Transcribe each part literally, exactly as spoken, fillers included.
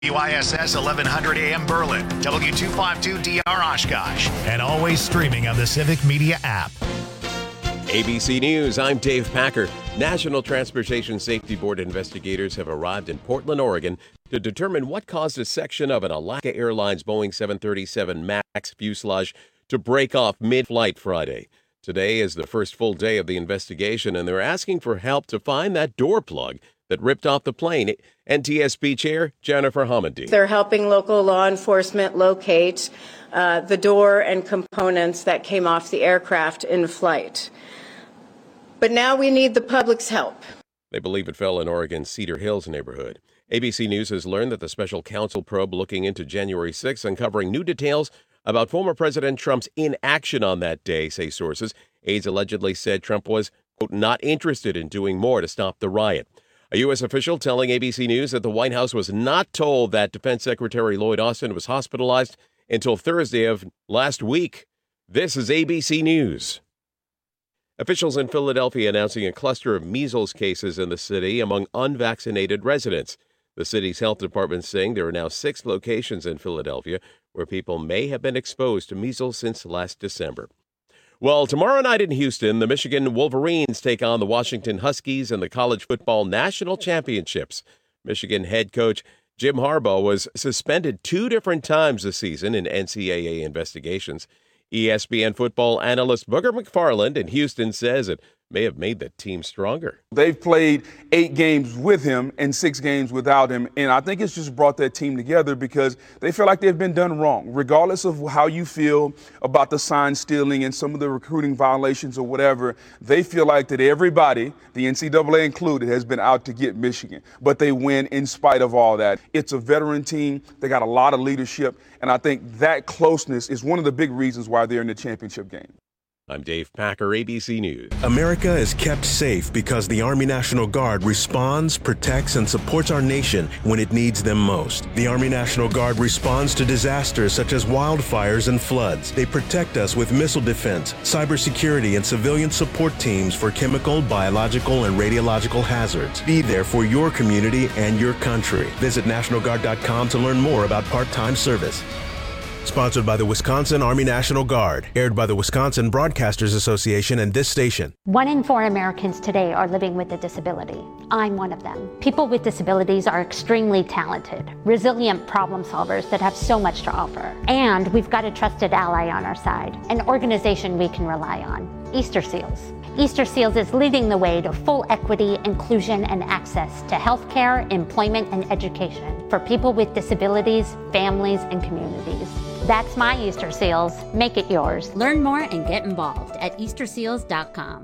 W I S S eleven hundred A M Berlin, W two fifty-two D R Oshkosh, and always streaming on the Civic Media app. A B C News, I'm Dave Packer. National Transportation Safety Board investigators have arrived in Portland, Oregon to determine what caused a section of an Alaska Airlines Boeing seven thirty-seven MAX fuselage to break off mid-flight Friday. Today is the first full day of the investigation, and they're asking for help to find that door plug that ripped off the plane. N T S B Chair Jennifer Hamady. They're helping local law enforcement locate uh, the door and components that came off the aircraft in flight. But now we need the public's help. They believe it fell in Oregon's Cedar Hills neighborhood. A B C News has learned that the special counsel probe looking into January sixth, uncovering new details about former President Trump's inaction on that day, say sources. Aides allegedly said Trump was, quote, not interested in doing more to stop the riot. A U S official telling A B C News that the White House was not told that Defense Secretary Lloyd Austin was hospitalized until Thursday of last week. This is A B C News. Officials in Philadelphia announcing a cluster of measles cases in the city among unvaccinated residents. The city's health department saying there are now six locations in Philadelphia where people may have been exposed to measles since last December. Well, tomorrow night in Houston, the Michigan Wolverines take on the Washington Huskies in the College Football National Championships. Michigan head coach Jim Harbaugh was suspended two different times this season in N C double A investigations. E S P N football analyst Booger McFarland in Houston says it may have made the team stronger. They've played eight games with him and six games without him, and I think it's just brought that team together because they feel like they've been done wrong. Regardless of how you feel about the sign stealing and some of the recruiting violations or whatever, they feel like that everybody, the N C double A included, has been out to get Michigan. But they win in spite of all that. It's a veteran team. They got a lot of leadership, and I think that closeness is one of the big reasons why they're in the championship game. I'm Dave Packer, A B C News. America is kept safe because the Army National Guard responds, protects, and supports our nation when it needs them most. The Army National Guard responds to disasters such as wildfires and floods. They protect us with missile defense, cybersecurity, and civilian support teams for chemical, biological, and radiological hazards. Be there for your community and your country. Visit National Guard dot com to learn more about part-time service. Sponsored by the Wisconsin Army National Guard. Aired by the Wisconsin Broadcasters Association and this station. One in four Americans today are living with a disability. I'm one of them. People with disabilities are extremely talented, resilient problem solvers that have so much to offer. And we've got a trusted ally on our side, an organization we can rely on, Easter Seals. Easter Seals is leading the way to full equity, inclusion, and access to healthcare, employment, and education for people with disabilities, families, and communities. That's my Easter Seals. Make it yours. Learn more and get involved at Easter Seals dot com.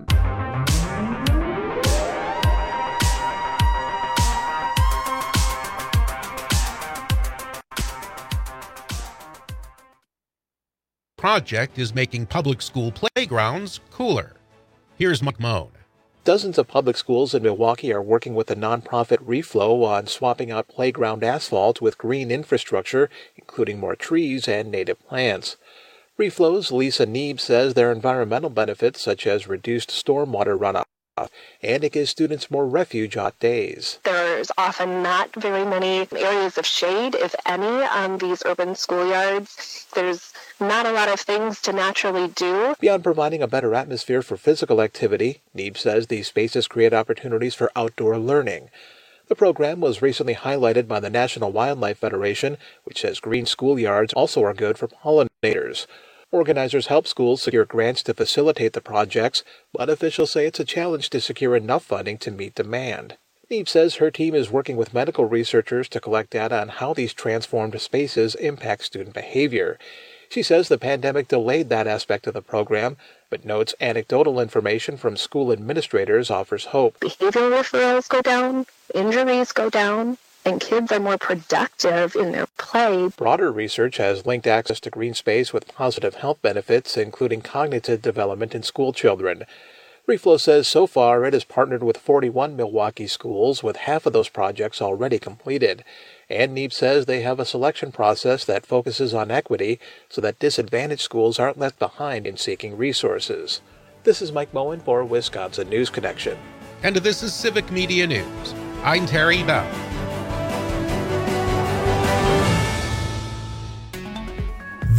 Project is making public school playgrounds cooler. Here's Mike Moan. Dozens of public schools in Milwaukee are working with the nonprofit Reflow on swapping out playground asphalt with green infrastructure, including more trees and native plants. Reflow's Lisa Neeb says there are environmental benefits such as reduced stormwater runoff, and it gives students more refuge hot days. There's often not very many areas of shade, if any, on these urban schoolyards. There's not a lot of things to naturally do. Beyond providing a better atmosphere for physical activity, Neeb says these spaces create opportunities for outdoor learning. The program was recently highlighted by the National Wildlife Federation, which says green schoolyards also are good for pollinators. Organizers help schools secure grants to facilitate the projects, but officials say it's a challenge to secure enough funding to meet demand. Neeb says her team is working with medical researchers to collect data on how these transformed spaces impact student behavior. She says the pandemic delayed that aspect of the program, but notes anecdotal information from school administrators offers hope. Behavioral referrals go down, injuries go down, and kids are more productive in their play. Broader research has linked access to green space with positive health benefits, including cognitive development in school children. Reflow says so far it has partnered with forty-one Milwaukee schools, with half of those projects already completed. And Neeb says they have a selection process that focuses on equity so that disadvantaged schools aren't left behind in seeking resources. This is Mike Moen for Wisconsin News Connection. And this is Civic Media News. I'm Terry Bell.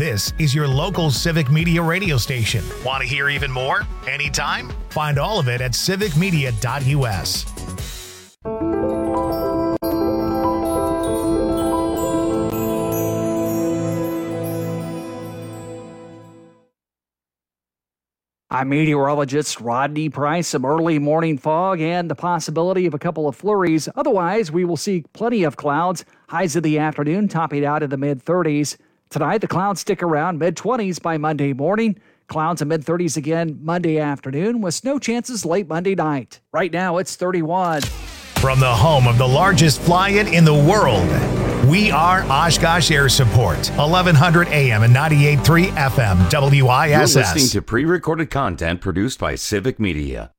This is your local Civic Media radio station. Want to hear even more? Anytime? Find all of it at civic media dot u s. I'm meteorologist Rodney Price. Some early morning fog and the possibility of a couple of flurries. Otherwise, we will see plenty of clouds. Highs in the afternoon topping out in the mid-thirties. Tonight, the clouds stick around mid-twenties by Monday morning. Clouds in mid-thirties again Monday afternoon with snow chances late Monday night. Right now, it's thirty-one. From the home of the largest fly-in in the world, we are Oshkosh Air Support, eleven hundred A M and ninety-eight point three F M, W I S S. You're listening to pre-recorded content produced by Civic Media.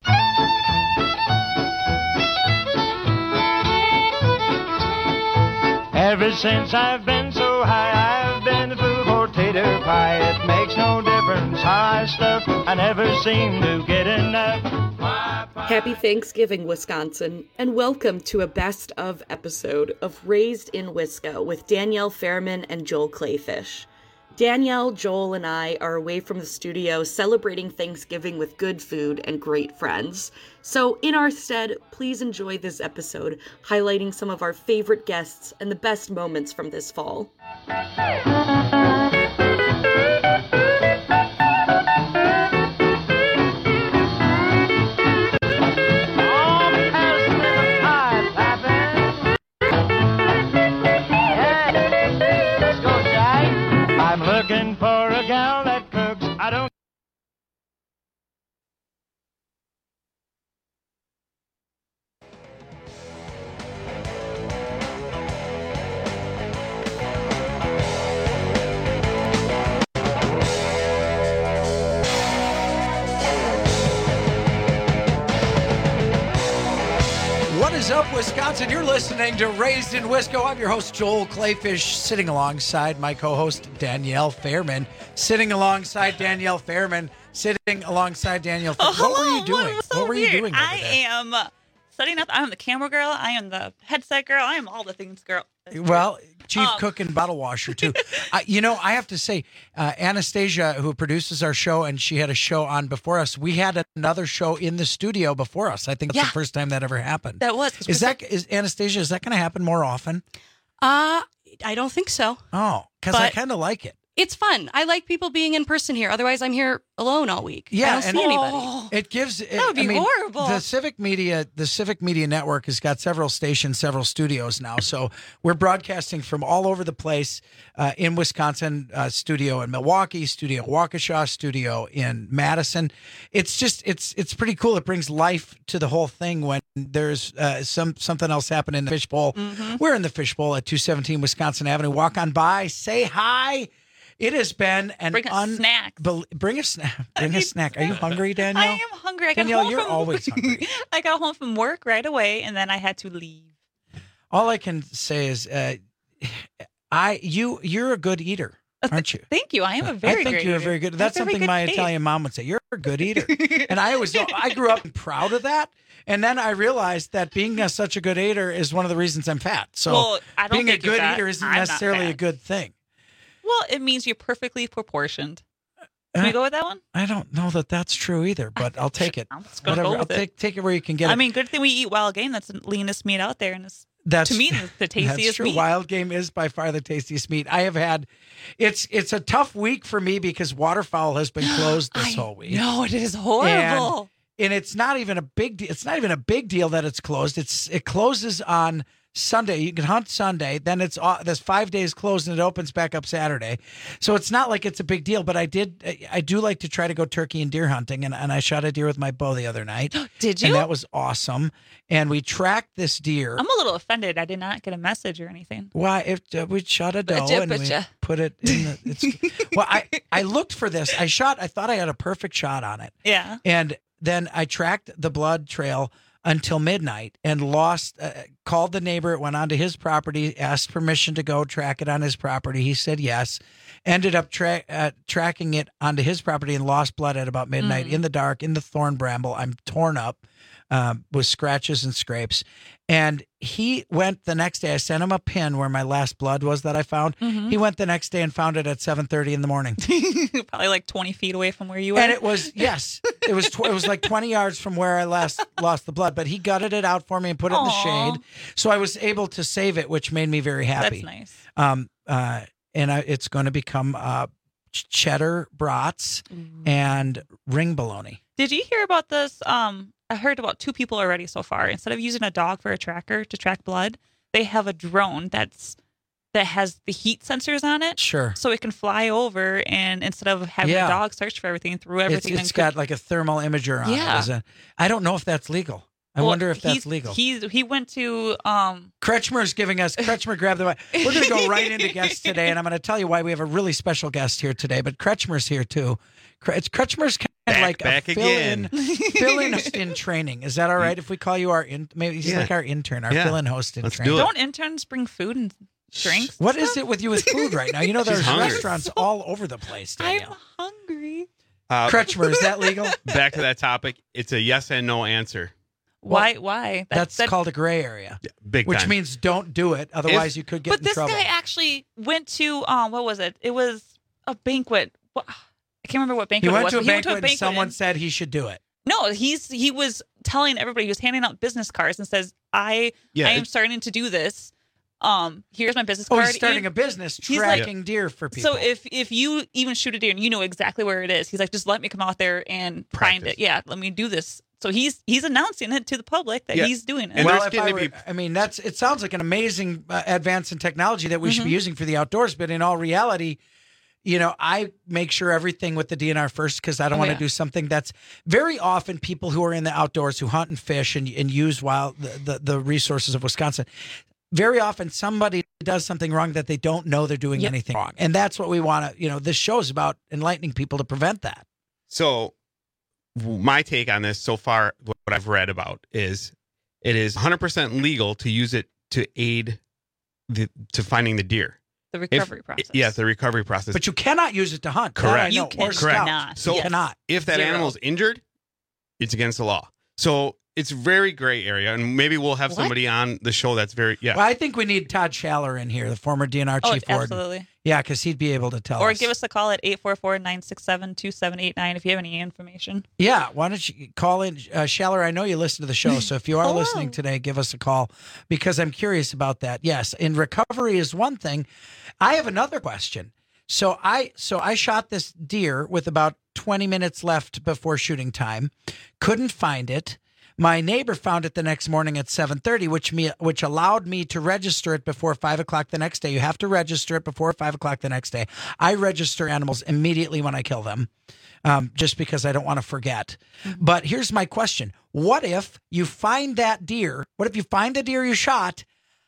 Ever since I've been so high, I've been the food for tater pie. It makes no difference how I stuff, I never seem to get enough. Happy Thanksgiving, Wisconsin, and welcome to a best of episode of Raised in Wisco with Danielle Fairman and Joel Clayfish. Danielle, Joel, and I are away from the studio celebrating Thanksgiving with good food and great friends. So in our stead, please enjoy this episode highlighting some of our favorite guests and the best moments from this fall. Looking for a gal that cooks. I don't. What is up, Wisconsin? You're listening to Raised in Wisco. I'm your host, Joel Clayfish, sitting alongside my co-host, Danielle Fairman. Sitting alongside Danielle Fairman. Sitting alongside Danielle Fairman. Oh, what were you doing? What, so what were weird. you doing over I there? am setting up. I'm the camera girl. I am the headset girl. I am all the things girl. Well, chief Um, cook and bottle washer, too. uh, you know, I have to say, uh, Anastasia, who produces our show, and she had a show on before us, we had another show in the studio before us. I think it's Yeah. the first time that ever happened. That was. Is that, is Anastasia, is that going to happen more often? Uh, I don't think so. Oh, because I But- kind of like it. It's fun. I like people being in person here. Otherwise, I'm here alone all week. Yeah, I don't and- see anybody. Oh, It gives it, That would be I mean, horrible. The Civic Media, the Civic Media Network has got several stations, several studios now. So we're broadcasting from all over the place uh, in Wisconsin. Uh, studio in Milwaukee, studio in Waukesha, studio in Madison. It's just it's it's pretty cool. It brings life to the whole thing when there's uh, some something else happening in the fishbowl. Mm-hmm. We're in the fishbowl at two seventeen Wisconsin Avenue. Walk on by, say hi. It has been an Bring a un- snack. bel- Bring a snack. Bring a snack. Are you hungry, Danielle? I am hungry. I got Danielle, home you're from, always hungry. I got home from work right away, and then I had to leave. All I can say is, uh, I you you're a good eater, aren't you? Thank you. I am a very I think great you're eater. a very good. I That's have very something good my taste. Italian mom would say. You're a good eater, and I always I grew up proud of that. And then I realized that being a, such a good eater is one of the reasons I'm fat. So Well, I don't being a think you're good fat. eater isn't I'm not necessarily a fat. good thing. Well, it means you're perfectly proportioned. Can Uh, we go with that one? I don't know that that's true either, but I'll take it. I'm just gonna Whatever. go I'll with it. take take it where you can get it. I mean, good thing we eat wild game. That's the leanest meat out there, and it's That's to me the, the tastiest That's true. meat. Wild game is by far the tastiest meat. I have had. It's it's a tough week for me because waterfowl has been closed this whole week. No, it is horrible. And, and it's not even a big. De- it's not even a big deal that it's closed. It's it closes on Sunday. You can hunt Sunday. Then it's uh, there's five days closed and it opens back up Saturday. So it's not like it's a big deal. But I did. I do like to try to go turkey and deer hunting, and, and I shot a deer with my bow the other night. Did you? And that was awesome. And we tracked this deer. I'm a little offended. I did not get a message or anything. Why? If uh, we shot a doe Butcha, and we butcha. put it in the. It's, well, I I looked for this. I shot. I thought I had a perfect shot on it. Yeah. And then I tracked the blood trail until midnight and lost, uh, called the neighbor. It went onto his property, asked permission to go track it on his property. He said yes. Ended up tra- uh, tracking it onto his property and lost blood at about midnight Mm. in the dark, in the thorn bramble. I'm torn up um, with scratches and scrapes. And he went the next day. I sent him a pin where my last blood was that I found. Mhm. He went the next day and found it at seven thirty in the morning. Probably like twenty feet away from where you were. And it was, yes, it was tw- it was like twenty yards from where I last lost the blood. But he gutted it out for me and put it in the Aw. shade. So I was able to save it, which made me very happy. That's nice. Um, uh, and I, it's going to become uh, ch- cheddar brats and ring bologna. Did you hear about this? Um, I heard about two people already so far. Instead of using a dog for a tracker to track blood, they have a drone that's that has the heat sensors on it. Sure. So it can fly over, and instead of having Yeah. a dog search for everything through It's, everything, it's and got like a thermal imager on Yeah. it. Is it? I don't know if that's legal. I Well, wonder if that's he's- legal. He's he went to um Kretschmer's giving us, Kretschmer, grab the mic. We're going to go right into guests today, and I'm going to tell you why we have a really special guest here today, but Kretschmer's here too. Kre- It's Kretschmer's kind of Back- like back a fill-in, fill-in in training. Is that all right if we call you our, in, maybe he's Yeah. like our intern, our Yeah. fill-in host in Let's training. do it. don't interns bring food and drinks? What is it with you with food right now? You know, She's there's hungry. restaurants all over the place, Danielle. I'm hungry. Uh, Kretschmer, is that legal? back to that topic. It's a yes and no answer. Why? Why? That- That's that- called a gray area, Big which time. means don't do it. Otherwise, you could get But in this trouble. guy actually went to um what was it? It was a banquet. What, I can't remember what He banquet it went was. to a but banquet, he went to a and someone and- said he should do it. No, he's he was telling everybody, he was handing out business cards and says, I Yeah, I am it- starting to do this. Um, here's my business Oh, card. he's starting Even- a business He's like- tracking deer for people. So if if you even shoot a deer and you know exactly where it is, he's like, just let me come out there and find Practice. it. Yeah, let me do this. So he's he's announcing it to the public that Yeah. he's doing it. And well, there's if getting I, to were, be- I mean, that's it sounds like an amazing uh, advance in technology that we should be Mhm. using for the outdoors. But in all reality, you know, I make sure everything with the D N R first because I don't Oh, want to yeah. do something that's very often people who are in the outdoors who hunt and fish and, and use wild the, the, the resources of Wisconsin. Very often somebody does something wrong that they don't know they're doing Yep. anything wrong. And that's what we want to, you know, this show's about enlightening people to prevent that. So w- my take on this so far, what I've read about is it is one hundred percent legal to use it to aid the to finding the deer. the If- recovery process. Yes, the recovery process. But you cannot use it to hunt. That Correct. I know, You can- or scout. Correct. So- you cannot. if that Zero. animal is injured, it's against the law. So it's very gray area, and maybe we'll have What? somebody on the show that's very yeah. Well, I think we need Todd Schaller in here, the former D N R Oh, chief warden. absolutely. Yeah, because he'd be able to tell Or us. give us a call at eight four four, nine six seven, two seven eight nine if you have any information. Yeah, why don't you call in, uh, Schaller? I know you listen to the show, so if you are Hello. listening today, give us a call because I'm curious about that. Yes, in recovery is one thing. I have another question. So I so I shot this deer with about twenty minutes left before shooting time. Couldn't find it. My neighbor found it the next morning at seven thirty, which me which allowed me to register it before five o'clock the next day. You have to register it before five o'clock the next day. I register animals immediately when I kill them, um, just because I don't want to forget. But here's my question: what if you find that deer? What if you find the deer you shot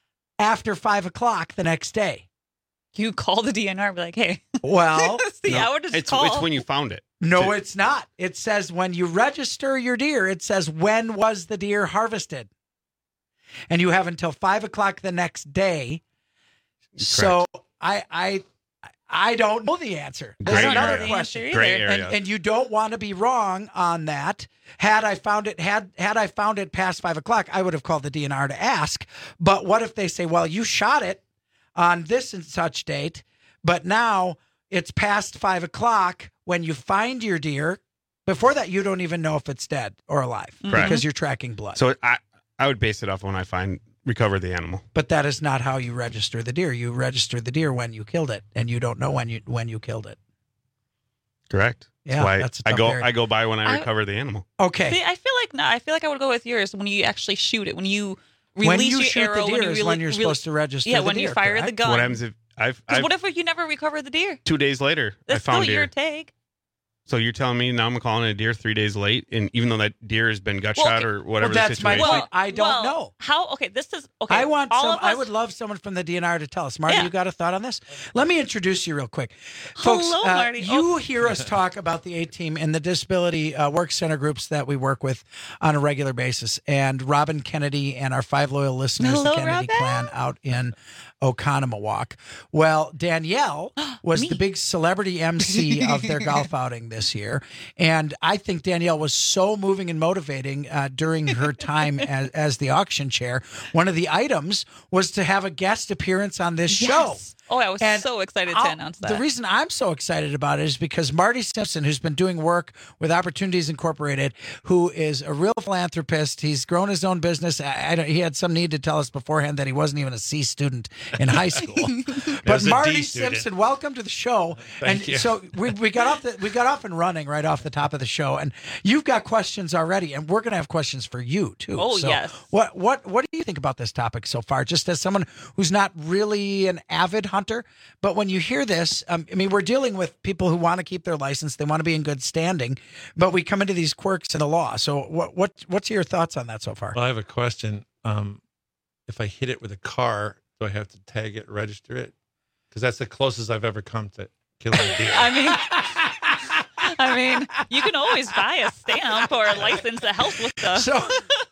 after five o'clock the next day? You call the D N R and be like, hey, Well, it's the No, hour to it's call. it's when you found it. no, To- it's not. It says when you register your deer, it says when was the deer harvested, and you have until five o'clock the next day. So I I I don't know the answer. There's Gray another area. question. Gray either. area. And, and you don't want to be wrong on that. Had I found it, had had I found it past five o'clock, I would have called the D N R to ask. But what if they say, "Well, you shot it on this and such date, but now it's past five o'clock when you find your deer." Before that, you don't even know if it's dead or alive Correct. because you're tracking blood. So I I would base it off when I find recover the animal. But that is not how you register the deer. You register the deer when you killed it, and you don't know when you when you killed it. Correct. Yeah, why that's a I tough go area. I go by when I I- recover the animal. Okay. See, I feel like no, I feel like I would go with yours when you actually shoot it. When you release When you your shoot arrow, the deer when you is really, when you're really- supposed to register Yeah, the when you deer, fire the correct? gun. What happens if I've, Because I've what if you never recover the deer? two days later I That's found still your deer. tag. So you're telling me now I'm calling a deer three days late, and even though that deer has been gut Well, shot okay. or whatever Well, the that's situation. my point. I don't well, know. How? Okay, this is okay. I want all some. of us, I would love someone from the D N R to tell us. Marty, Yeah. you got a thought on this? Let me introduce you real quick, folks. Hello, uh, Marty. You Oh. hear us talk about the A Team and the disability uh, work center groups that we work with on a regular basis, and Robin Kennedy and our five loyal listeners, Hello, the Kennedy Robin. clan, out in Oconomowoc. Well, Danielle was the big celebrity M C of their golf outing this year, and I think Danielle was so moving and motivating uh, during her time as, as the auction chair. One of the items was to have a guest appearance on this show. Yes. Oh, I was And so excited to I'll- announce that. The reason I'm so excited about it is because Marty Simpson, who's been doing work with Opportunities Incorporated, who is a real philanthropist, he's grown his own business. I, I don't, he had some need to tell us beforehand that he wasn't even a C student in high school. But was a D Marty student. Simpson, welcome to the show. Thank and you. So we, we got off the, we got off and running right off the top of the show, and you've got questions already, and we're going to have questions for you too. Oh, So yes. What what what do you think about this topic so far? Just as someone who's not really an avid hunter, but when you hear this, um, I mean, we're dealing with people who want to keep their license, they want to be in good standing, but we come into these quirks in the law. So what what what's your thoughts on that so far? Well, I have a question. Um, if I hit it with a car, do I have to tag it, register it? Because that's the closest I've ever come to killing a deer. I mean, I mean, you can always buy a stamp or a license that helps with the. So,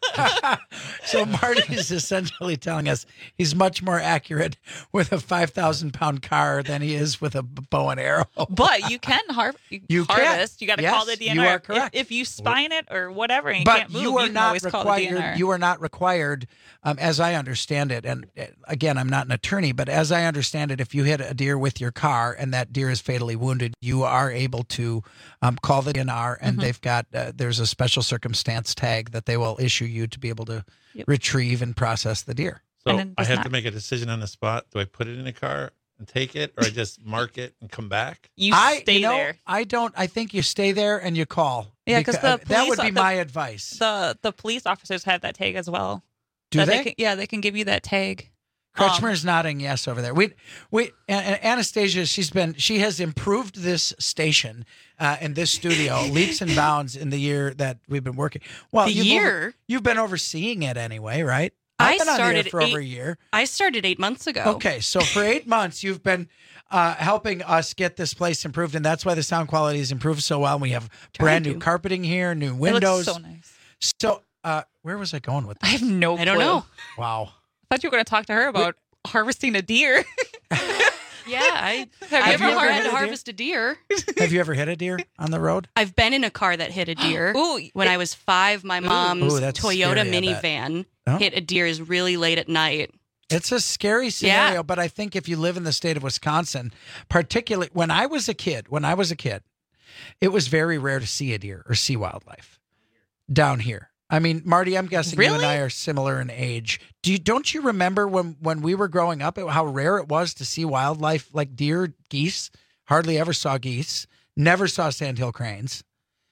so Marty is essentially telling us he's much more accurate with a five thousand pound car than he is with a b- bow and arrow. But you can har- you You can. harvest. You got to Yes, call the D N R. you are If- correct. If, you spine it or whatever and you But can't move, you are can not always call the D N R. required. You are not required, um, as I understand it. And uh, again, I'm not an attorney, but as I understand it, if you hit a deer with your car and that deer is fatally wounded, you are able to um, call the D N R, and Mhm. they've got uh, there's a special circumstance tag that they will issue you to be able to Yep. retrieve and process the deer. So And then I does have not- to make a decision on the spot. Do I put it in a car and take it, or I just mark it and come back? You I, stay you know, there. I don't. I think you stay there and you call. Yeah, because Beca- the that would police- be the- my advice. The the police officers have that tag as well. Do That they? can, yeah, they can give you that tag. Kretschmer's nodding yes over there. We, we, and, and Anastasia, she's been, she has improved this station uh, and this studio leaps and bounds in the year that we've been working. Well, The you've year? over- you've been overseeing it anyway, right? I I've been on the air started for eight, over a year. I started eight months ago. Okay, so for eight months, you've been uh, helping us get this place improved, and that's why the sound quality has improved so well. We have brand new to. carpeting here, new It windows. looks so nice. So, uh, where was I going with I this? have no. I don't clue. know. Wow. I thought you were going to talk to her about harvesting a deer. Yeah, I, Have I've you ever never hit had a to deer? harvest a deer. Have you ever hit a deer on the road? I've been in a car that hit a deer. Ooh, when I was five, my mom's Ooh, that's Toyota scary, I bet. minivan Oh. hit a deer really late at night. It's a scary scenario, but I think if you live in the state of Wisconsin, particularly when I was a kid, when I was a kid, it was very rare to see a deer or see wildlife down here. I mean, Marty, I'm guessing you and Really? I are similar in age. Do you, don't you remember when, when we were growing up, how rare it was to see wildlife like deer, geese? Hardly ever saw geese. Never saw sandhill cranes.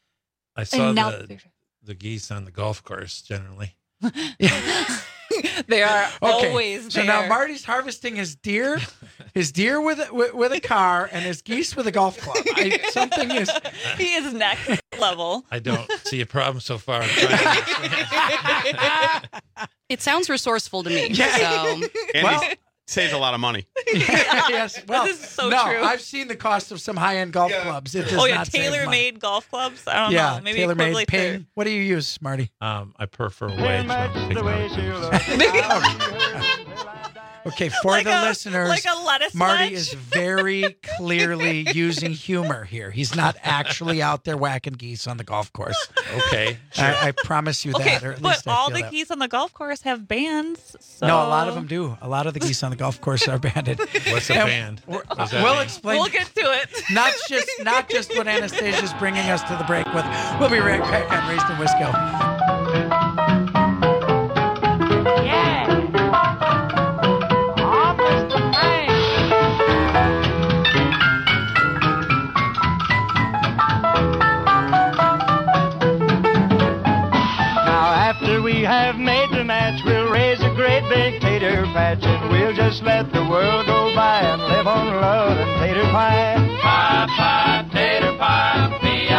I saw And now- the the geese on the golf course generally. They are Okay, always so there. now Marty's harvesting his deer, his deer with a, with, with a car, and his geese with a golf club. I, something is. he is next level. I don't see a problem so far. I'm trying to understand. It sounds resourceful to me. Yeah. So And Well- he saves a lot of money. Yes, well, This is so no, true. I've seen the cost of some high-end golf clubs. It does Oh yeah, not save money. tailor-made golf clubs. I don't Yeah, know. Maybe tailor-made equivalent ping. to- What do you use, Marty? Um, I prefer wedge. on big mountains. Okay, for Like the a- listeners, like a lettuce Marty wedge? is very clearly using humor here. He's not actually out there whacking geese on the golf course. Okay, sure. I, I promise you Okay, that, or at but least I all feel the that. geese on the golf course have bands. So No, a lot of them do. A lot of the geese on the golf course are banded. What's a And band? we're- What does that We'll mean? explain. We'll get to it. Not just not just what Anastasia's bringing us to the break with. We'll be right back on Raised in Wisco. Now after we have made the match, we'll raise a great big tater patch, and we'll just let the world go by and live on love and tater pie. Pie, pie, tater pie, P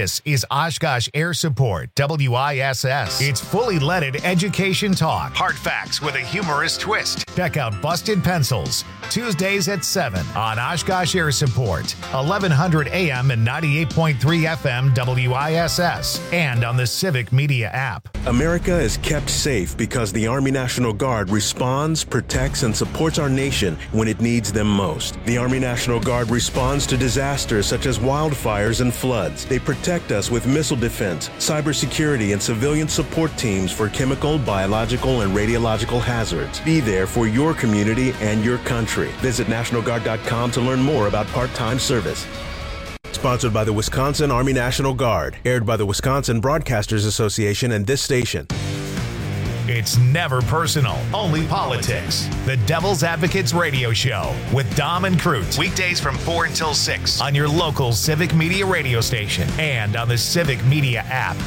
This is Oshkosh Air Support, W I S S. It's fully leaded education talk. Hard facts with a humorous twist. Check out Busted Pencils, Tuesdays at seven on Oshkosh Air Support, eleven hundred A M and ninety-eight point three F M W I S S, and on the Civic Media app. America is kept safe because the Army National Guard responds, protects, and supports our nation when it needs them most. The Army National Guard responds to disasters such as wildfires and floods. They protect us with missile defense, cybersecurity, and civilian support teams for chemical, biological, and radiological hazards. Be there for your community and your country. Visit National Guard dot com to learn more about part-time service. Sponsored by the Wisconsin Army National Guard. Aired by the Wisconsin Broadcasters Association and this station. It's never personal, only politics. The Devil's Advocates Radio Show with Dom and Crute. Weekdays from four until six on your local Civic Media radio station and on the Civic Media app.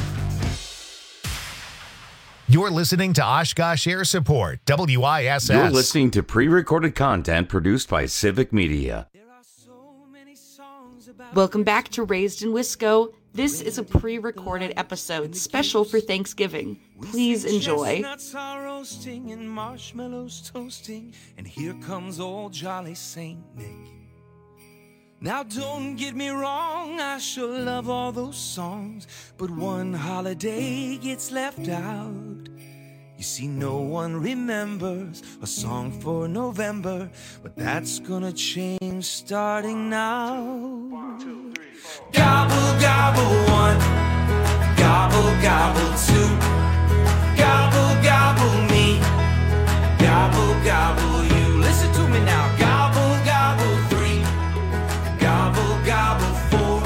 You're listening to Oshkosh Air Support, W I S S. You're listening to pre-recorded content produced by Civic Media. Welcome back to Raised in Wisco. This is a pre-recorded episode special for Thanksgiving. Please enjoy. Chestnuts are roasting and marshmallows toasting, and here comes old jolly Saint Nick. Now don't get me wrong, I sure love all those songs, but one holiday gets left out. You see, no one remembers a song for November, but that's gonna change starting now. One, two, three, four. Gobble, gobble one, gobble, gobble two, gobble, gobble me, gobble, gobble you. Listen to me now. Gobble, gobble three, gobble, gobble four,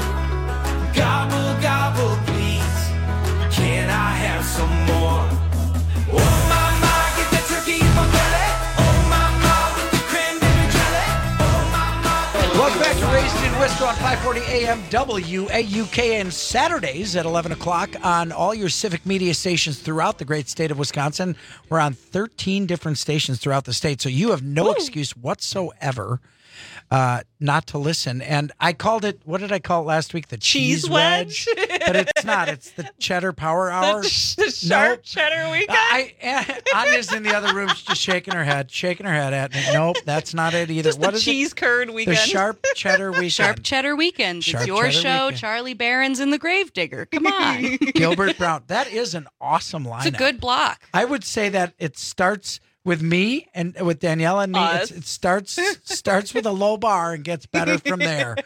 gobble, gobble please. Can I have some more? Oh my, my, get the turkey in my belly. Oh my, my, with the cranberry jelly. Oh my, my. Welcome back to Raised in Wisco on five forty A M W A U K, and Saturdays at eleven o'clock on all your Civic Media stations throughout the great state of Wisconsin. We're on thirteen different stations throughout the state, so you have no Ooh. excuse whatsoever uh, not to listen. And I called it, what did I call it last week? The cheese, cheese wedge? wedge? But it's not. It's the cheddar power hour. The, the sharp nope. cheddar weekend? I, Anya's in the other room just shaking her head, shaking her head at me. Nope, that's not it either. Just what the is cheese it? curd weekend. The sharp cheddar weekend. Sharp cheddar weekend. Sharp it's your cheddar show, weekend. Charlie Barron's and the Gravedigger. Come on. Gilbert Brown. That is an awesome lineup. It's a good block. I would say that it starts with me and with Danielle and me. It's, it starts starts with a low bar and gets better from there.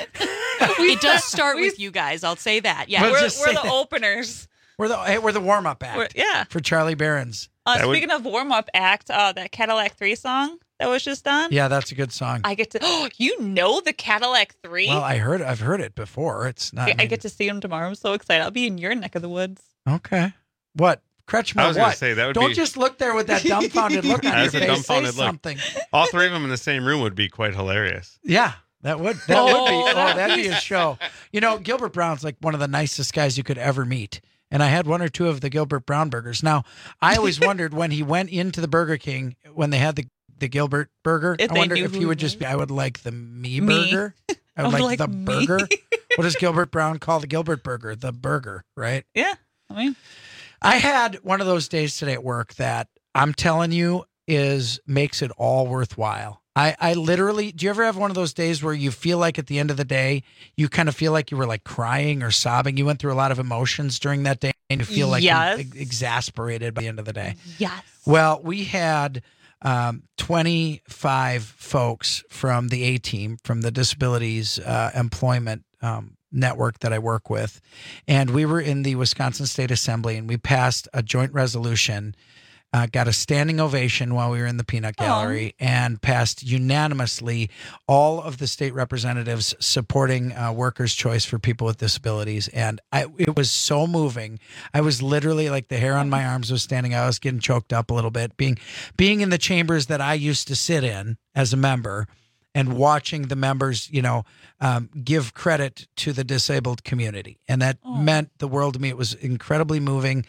It does start with you guys. I'll say that. Yeah, we're, We'll we're just say the that. openers. We're the hey, we're the warm up act. We're- yeah. For Charlie Barron's. Uh, That would- speaking of warm up act, uh, that Cadillac three song that was just done. Yeah, that's a good song. I get to. Oh, you know the Cadillac three? Well, I heard I've heard it before. It's not. I, I I get to see him tomorrow. I'm so excited. I'll be in your neck of the woods. Okay. What? Kretschmer, I was gonna what? say, that would Don't be- just look there with that dumbfounded look on That's your a face. dumbfounded Say look. something. All three of them in the same room would be quite hilarious. Yeah, that would that Oh, would be oh that'd that'd be- be a show. You know, Gilbert Brown's like one of the nicest guys you could ever meet. And I had one or two of the Gilbert Brown burgers. Now, I always wondered when he went into the Burger King when they had the the Gilbert burger. If I they wonder knew if who he he would just was. be. I would like the me, Me. burger. I would I would like, like the me. burger. What does Gilbert Brown call the Gilbert burger? The burger, right? Yeah. I mean, I had one of those days today at work that I'm telling you is makes it all worthwhile. I, I literally, do you ever have one of those days where you feel like at the end of the day, you kind of feel like you were like crying or sobbing? You went through a lot of emotions during that day and you feel like Yes. ex- exasperated by the end of the day. yes. Well, we had um, twenty-five folks from the A-Team, from the Disabilities uh, Employment um, Network that I work with, and we were in the Wisconsin State Assembly, and we passed a joint resolution, uh, got a standing ovation while we were in the peanut gallery, and passed unanimously all of the state representatives supporting uh, workers' choice for people with disabilities. And I, it was so moving. I was literally like the hair on my arms was standing out. I was getting choked up a little bit. Being, being in the chambers that I used to sit in as a member and watching the members, you know, um, give credit to the disabled community. And that Oh. meant the world to me. It was incredibly moving.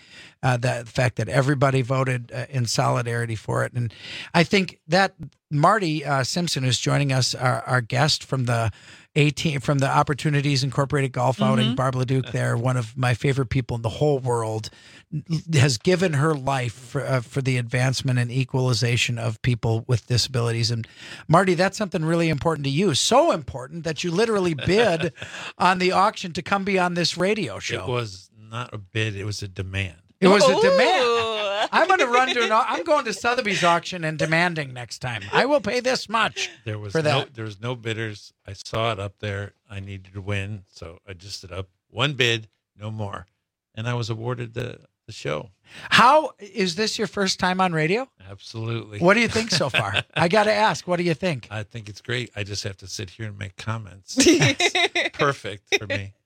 uh, the fact that everybody voted uh, in solidarity for it. And I think that Marty uh, Simpson, who's joining us, our, our guest from the eighteen from the Opportunities Incorporated Golf Outing, Mm-hmm. Barb LeDuc there, one of my favorite people in the whole world, has given her life for, uh, for the advancement and equalization of people with disabilities. And Marty, that's something really important to you. So important that you literally bid on the auction to come be on this radio show. It was not a bid; it was a demand. It was Ooh. a demand. I'm going to run to an. au- I'm going to Sotheby's auction and demanding next time. I will pay this much. There was for no, that. there was no bidders. I saw it up there. I needed to win, so I just stood up. One bid, no more, and I was awarded the the show. How is this your first time on radio? Absolutely. What do you think so far? I got to ask. What do you think? I think it's great. I just have to sit here and make comments. It's perfect for me.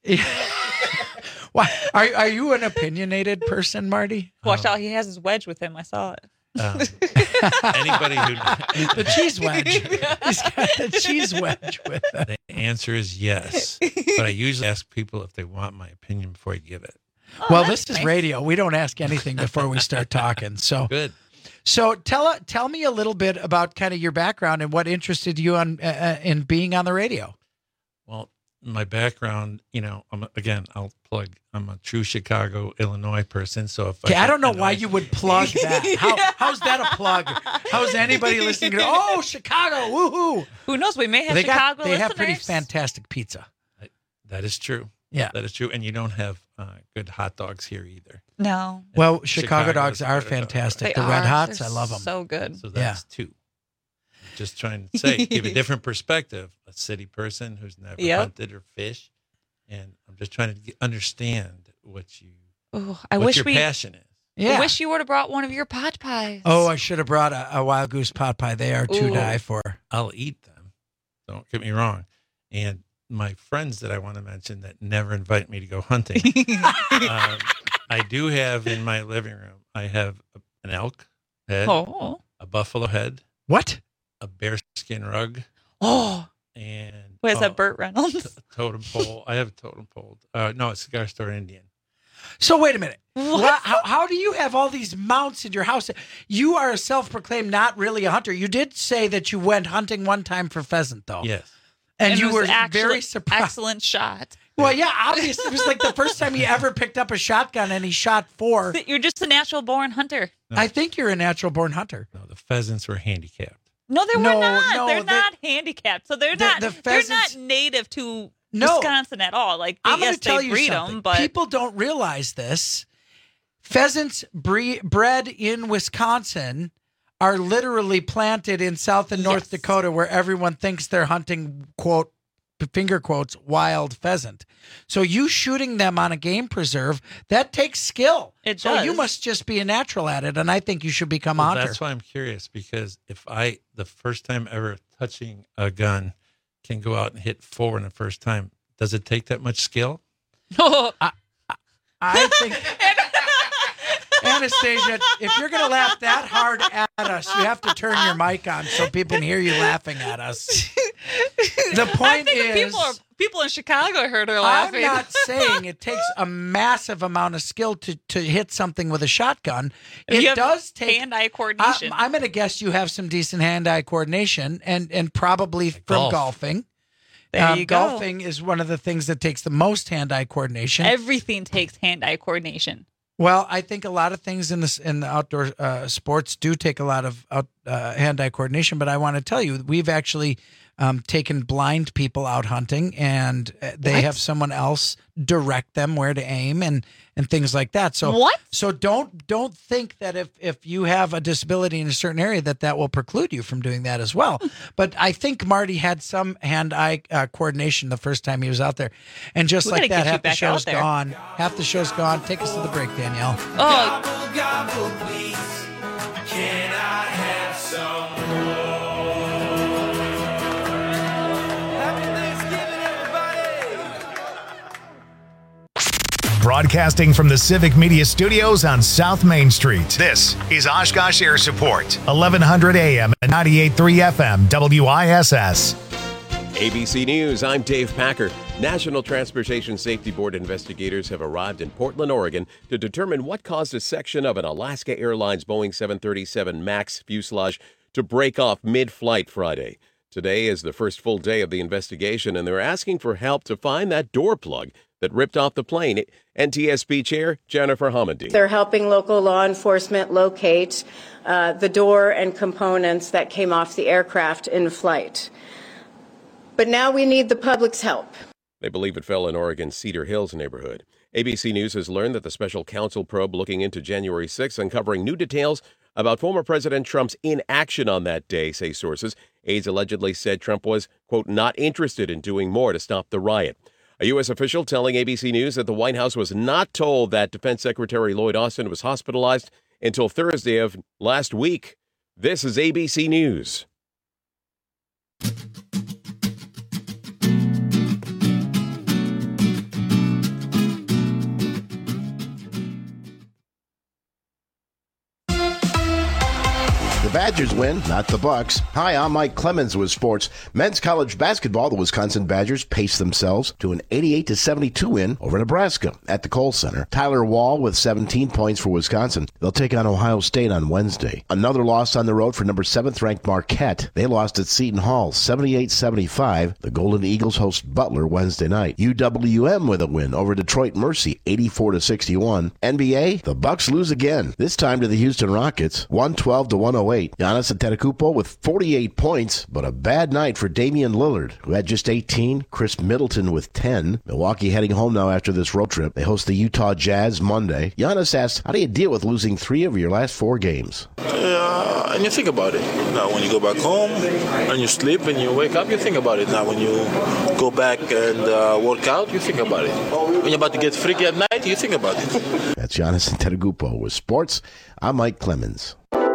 Why are are you an opinionated person, Marty? Watch out, he has his wedge with him. I saw it. Um, anybody who The cheese wedge. He's got the cheese wedge with him. the answer is yes, but I usually ask people if they want my opinion before I give it. Well, this is radio. We don't ask anything before we start talking. So Good. So tell tell me a little bit about kind of your background and what interested you on uh, in being on the radio. Well, my background, you know, I'm again, I'll plug. I'm a true Chicago, Illinois person. So if Okay, I don't know know why you would plug that. How, how's that a plug? How's anybody listening to go, oh, Chicago, woohoo? Who knows? We may have They Chicago got they have pretty listeners. fantastic pizza. that is true. Yeah. That is true. And you don't have uh, good hot dogs here either. No. Well, Chicago, Chicago dogs is are good. fantastic. They the Red are. Hots, They're I love them. So good. So that's two. Just trying to say, give a different perspective. A city person who's never Yep. hunted or fished, and I'm just trying to get, understand what you, Ooh, I what wish your we. passion is. Yeah. I wish you would have brought one of your pot pies. Oh, I should have brought a, a wild goose pot pie. They are to Ooh. die for. I'll eat them. Don't get me wrong. And my friends that I want to mention that never invite me to go hunting. um, I do have in my living room, I have a, an elk head, Oh. a buffalo head, What? a bearskin rug, Oh. and What is oh, that, Burt Reynolds? t- totem pole. I have a totem pole. Uh, no, it's Cigar Store Indian. So wait a minute. What? Wha- How, how do you have all these mounts in your house? You are a self-proclaimed not really a hunter. You did say that you went hunting one time for pheasant, though. Yes. And, it you was were actually very surprised. Excellent shot. Well, yeah, obviously. It was like the first time he ever picked up a shotgun and he shot four. You're just a natural born hunter. I think you're a natural-born hunter. No, the pheasants were handicapped. No, they No, were not. no, they're they- not handicapped, so they're the- not. the they're pheasants- not native to No. Wisconsin at all. Like, they, I'm going yes, to tell they you breed something. them, but People don't realize this. Pheasants bre- bred in Wisconsin are literally planted in South and North Yes. Dakota, where everyone thinks they're hunting, quote, finger quotes, wild pheasant. So you shooting them on a game preserve, that takes skill. It so you does. must just be a natural at it, and I think you should become a Well, hunter. that's why I'm curious, because if I, the first time ever touching a gun, can go out and hit four in the first time, does it take that much skill? I think, Anastasia, if you're going to laugh that hard at us, you have to turn your mic on so people can hear you laughing at us. The I point think is, people are, people in Chicago heard her I'm laughing. not saying it takes a massive amount of skill to, to hit something with a shotgun. It You have does take hand-eye I, coordination. I'm going to guess you have some decent hand-eye coordination, and and probably from golf. golfing. There Um, you go. golfing is one of the things that takes the most hand-eye coordination. Everything takes hand-eye coordination. Well, I think a lot of things in this in the outdoor uh, sports do take a lot of out, uh, hand-eye coordination. But I want to tell you, we've actually um, taken blind people out hunting, and uh, they What? have someone else direct them where to aim and and things like that. So What? So don't don't think that if if you have a disability in a certain area that that will preclude you from doing that as well. But I think Marty had some hand-eye uh, coordination the first time he was out there, and just We like gotta that, get you half the back show's out there. gone. Half the show's gone. Take us to the break, Danielle. Oh, Gobble, gobble, please. Can I have some more? Happy Thanksgiving, everybody. Broadcasting from the Civic Media Studios on South Main Street. This is Oshkosh Air Support, eleven hundred A M and ninety-eight point three F M W I S S. A B C News, I'm Dave Packer. National Transportation Safety Board investigators have arrived in Portland, Oregon to determine what caused a section of an Alaska Airlines Boeing seven thirty-seven MAX fuselage to break off mid-flight Friday. Today is the first full day of the investigation, and they're asking for help to find that door plug that ripped off the plane. N T S B Chair Jennifer Homendy. They're helping local law enforcement locate uh, the door and components that came off the aircraft in flight. But now we need the public's help. They believe it fell in Oregon's Cedar Hills neighborhood. A B C News has learned that the special counsel probe looking into January sixth uncovering new details about former President Trump's inaction on that day, say sources. Aides allegedly said Trump was, quote, not interested in doing more to stop the riot. A U S official telling A B C News that the White House was not told that Defense Secretary Lloyd Austin was hospitalized until Thursday of last week. This is A B C News. The Badgers win, not the Bucks. Hi, I'm Mike Clemens with sports. Men's college basketball, the Wisconsin Badgers paced themselves to an eighty-eight to seventy-two win over Nebraska at the Kohl Center. Tyler Wall with seventeen points for Wisconsin. They'll take on Ohio State on Wednesday. Another loss on the road for number seventh ranked Marquette. They lost at Seton Hall seventy-eight seventy-five. The Golden Eagles host Butler Wednesday night. U W M with a win over Detroit Mercy eighty-four to sixty-one. N B A, the Bucks lose again, this time to the Houston Rockets one twelve to one oh eight. Giannis Antetokounmpo with forty-eight points, but a bad night for Damian Lillard, who had just eighteen. Chris Middleton with ten. Milwaukee heading home now after this road trip. They host the Utah Jazz Monday. Giannis asks, how do you deal with losing three of your last four games? Uh, and you think about it. Now, when you go back home and you sleep and you wake up, you think about it. Now, when you go back and uh, work out, you think about it. When you're about to get freaky at night, you think about it. That's Giannis Antetokounmpo with sports. I'm Mike Clemens.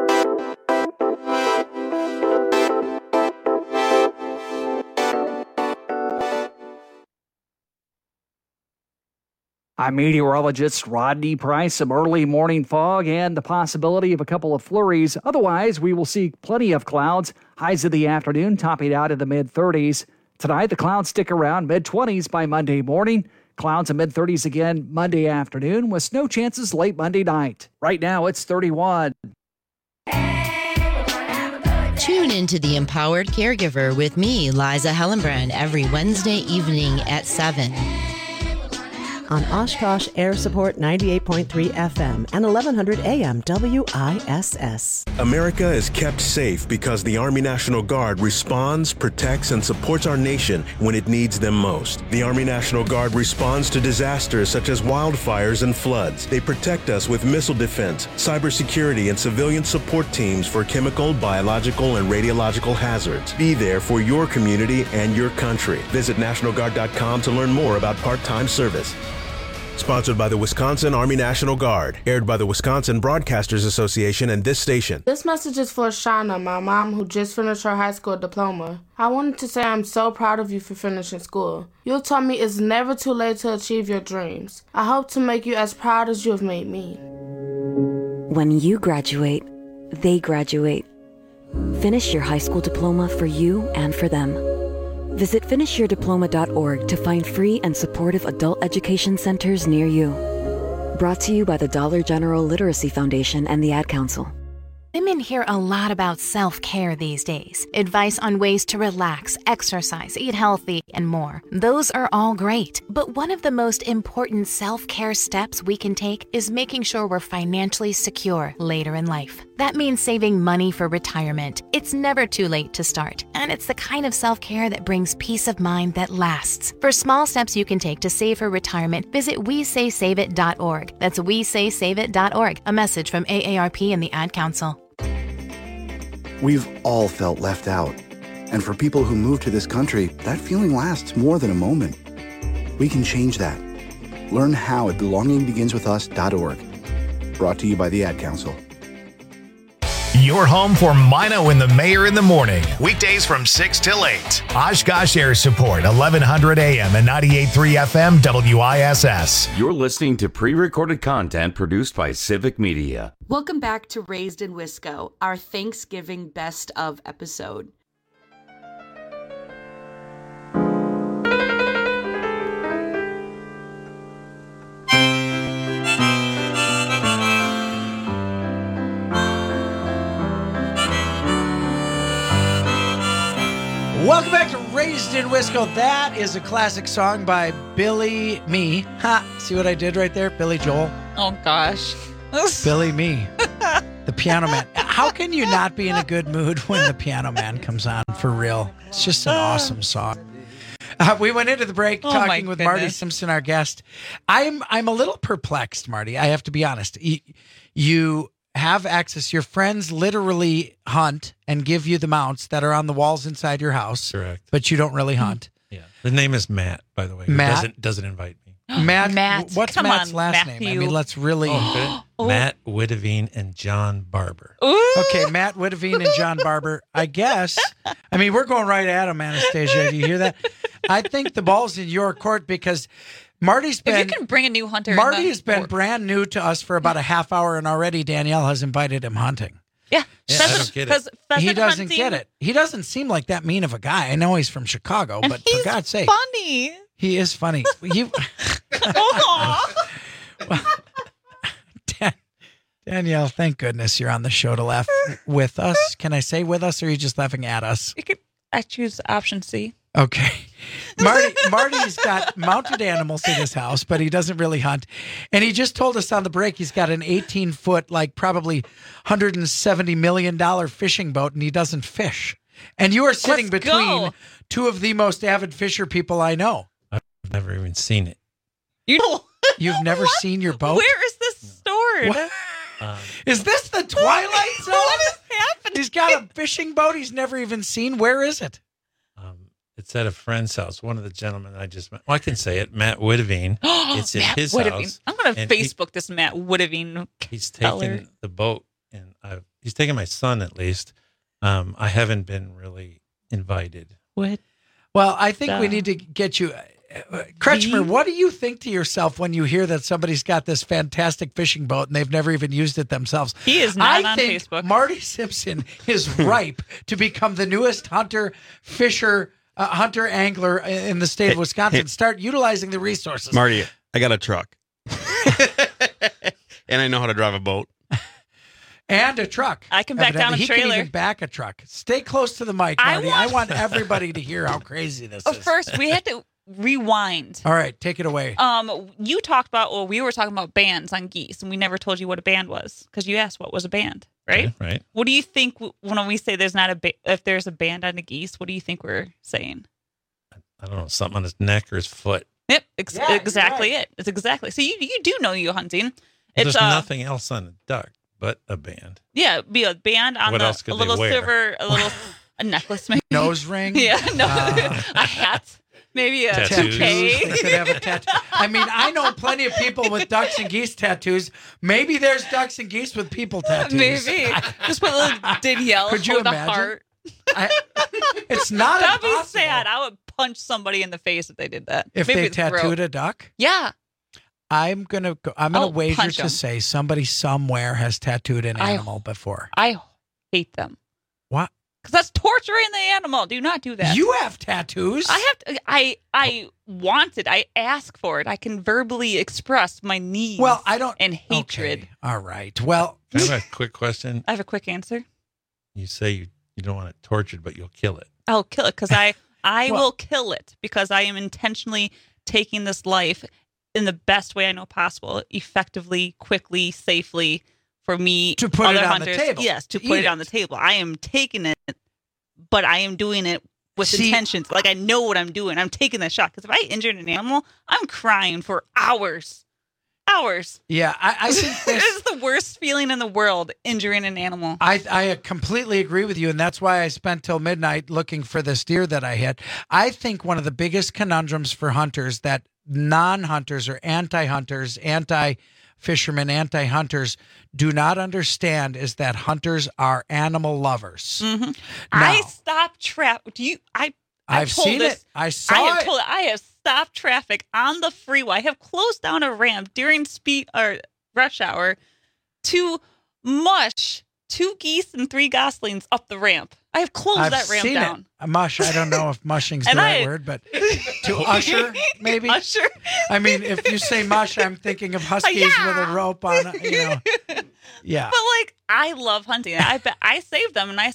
I'm meteorologist Rodney Price. Some early morning fog and the possibility of a couple of flurries. Otherwise, we will see plenty of clouds. Highs of the afternoon topping out in the mid-thirties. Tonight, the clouds stick around mid-twenties by Monday morning. Clouds in mid-thirties again Monday afternoon with snow chances late Monday night. Right now, it's thirty-one. Tune into The Empowered Caregiver with me, Liza Hellenbrand, every Wednesday evening at seven. On Oshkosh Air Support ninety-eight point three F M and eleven hundred A M W I S S. America is kept safe because the Army National Guard responds, protects, and supports our nation when it needs them most. The Army National Guard responds to disasters such as wildfires and floods. They protect us with missile defense, cybersecurity, and civilian support teams for chemical, biological, and radiological hazards. Be there for your community and your country. Visit National Guard dot com to learn more about part-time service. Sponsored by the Wisconsin Army National Guard. Aired by the Wisconsin Broadcasters Association and this station. This message is for Shauna, my mom, who just finished her high school diploma. I wanted to say I'm so proud of you for finishing school. You taught me it's never too late to achieve your dreams. I hope to make you as proud as you have made me. When you graduate, they graduate. Finish your high school diploma for you and for them. Visit finish your diploma dot org to find free and supportive adult education centers near you. Brought to you by the Dollar General Literacy Foundation and the Ad Council. Women hear a lot about self-care these days. Advice on ways to relax, exercise, eat healthy, and more. Those are all great. But one of the most important self-care steps we can take is making sure we're financially secure later in life. That means saving money for retirement. It's never too late to start. And it's the kind of self-care that brings peace of mind that lasts. For small steps you can take to save for retirement, visit we say save it dot org. That's we say save it dot org. A message from A A R P and the Ad Council. We've all felt left out. And for people who move to this country, that feeling lasts more than a moment. We can change that. Learn how at belonging begins with us dot org. Brought to you by the Ad Council. Your home for Mino and the Mayor in the morning. Weekdays from six till eight. Oshkosh Air Support, eleven hundred A M and ninety-eight point three F M W I S S. You're listening to pre-recorded content produced by Civic Media. Welcome back to Raised in Wisco, our Thanksgiving best of episode. Welcome back to Raised in Wisco. That is a classic song by Billy Me. Ha! See what I did right there? Billy Joel. Oh, gosh. Billy Me. The Piano Man. How can you not be in a good mood when the Piano Man comes on, for real? It's just an awesome song. Uh, we went into the break Oh, talking my with goodness. Marty Simpson, our guest. I'm I'm a little perplexed, Marty. I have to be honest. You, you have access. Your friends literally hunt and give you the mounts that are on the walls inside your house. Correct. But you don't really hunt. Yeah. The name is Matt, by the way. who Matt? doesn't doesn't invite me. Matt, Matt, what's come Matt's on, last Matthew. name? I mean, let's really. Oh, okay. Matt Witteveen and John Barber. Okay, Matt Witteveen and John Barber. I guess. I mean, we're going right at him, Anastasia. Do you hear that? I think the ball's in your court because Marty's been. If you can bring a new hunter. in Marty the- has been brand new to us for about a half hour, and already Danielle has invited him hunting. Yeah, Yeah, I pheasant- don't get it. pheas- pheasant He doesn't hunting, get it. He doesn't seem like that mean of a guy. I know he's from Chicago, and but he's for God's sake, funny. he is funny. You, Aw. Dan- Danielle, thank goodness you're on the show to laugh with us. Can I say with us, or are you just laughing at us? You could, I choose option C. Okay. Marty Marty's got mounted animals in his house, but he doesn't really hunt. And he just told us on the break he's got an eighteen foot, like probably one hundred seventy million dollars fishing boat, and he doesn't fish. And you are sitting Let's between go. two of the most avid fisher people I know. I've never even seen it. You know, You've never seen your boat? where is this stored? What? Um, Is this the Twilight Zone? What is happening? He's got a fishing boat he's never even seen. Where is it? um, it's at a friend's house. One of the gentlemen I just met. Well, I can say it. Matt Witteveen. It's at Matt his Witteveen. house. I'm going to and he- Facebook this Matt Witteveen. He's feller. taken the boat, and I've, he's taken my son at least. Um, I haven't been really invited. What? Well, I think we Duh. need to get you. Uh, Kretschmer, Me? what do you think to yourself when you hear that somebody's got this fantastic fishing boat and they've never even used it themselves? He is not I on think Facebook. Marty Simpson is ripe to become the newest hunter, fisher, uh, hunter angler in the state of Wisconsin. hey. Start utilizing the resources. Marty, I got a truck. And I know how to drive a boat. And a truck. I can back down Evidently. a He can trailer. even back a truck. Stay close to the mic, I Marty. I want- want everybody to hear how crazy this Oh, is. first, we had to rewind. All right, take it away. Um, you talked about, well, we were talking about bands on geese, and we never told you what a band was because you asked what was a band, right? Okay, right. What do you think w- when we say there's not a ba- if there's a band on the geese? What do you think we're saying? I don't know, something on his neck or his foot. Yep, ex- Yeah, you're exactly right. it. It's exactly so. You you do know you hunting. There's It's uh, nothing else on a duck but a band. yeah, be a band on What the else could a they little wear? silver, a little a necklace maybe. Nose ring? Yeah, no, Uh, a hat, maybe a Tattoos. They toupee. could have a tattoo. I mean, I know plenty of people with ducks and geese tattoos. Maybe there's ducks and geese with people tattoos. Maybe just put a little Danielle Could you with a imagine? heart. I, it's not That'd be impossible. sad. I would punch somebody in the face if they did that. If Maybe they the throat. tattooed a duck, Yeah. I'm gonna go. I'm gonna I'll wager punch to 'em. say somebody somewhere has tattooed an I- animal before. I hate them. What? Because that's torturing the animal. Do not do that. You have tattoos. I have to. I I want it. I ask for it. I can verbally express my needs. Well, I don't. And hatred. Okay. All right. Well, Can I have a quick question? I have a quick answer. You say you, you don't want it tortured, but you'll kill it. I'll kill it because I I Well- will kill it because I am intentionally taking this life in the best way I know possible, effectively, quickly, safely for me To put it other on the hunters. table, Yes, to, to put eat it on it. the table. I am taking it, but I am doing it with See- intentions. Like I know what I'm doing. I'm taking that shot because if I injured an animal, I'm crying for hours, hours. yeah, I, I think This this. is the worst feeling in the world, injuring an animal. I, I completely agree with you, and that's why I spent till midnight looking for this deer that I hit. I think one of the biggest conundrums for hunters that non-hunters or anti-hunters, anti-fishermen, anti-hunters do not understand is that hunters are animal lovers. hmm Now, I stopped trap. Do you? I. I've, I've told seen this, it. I saw I have it. told. I have stopped traffic on the freeway. I have closed down a ramp during speed or rush hour to mush two geese and three goslings up the ramp. I have closed I've that ramp seen down. it. A mush. I don't know if mushing's the And right I- word, but to usher, maybe. Usher. I mean, if you say mush, I'm thinking of huskies Yeah. with a rope on, you know. Yeah. But like, I love hunting. I bet I saved them, and I said,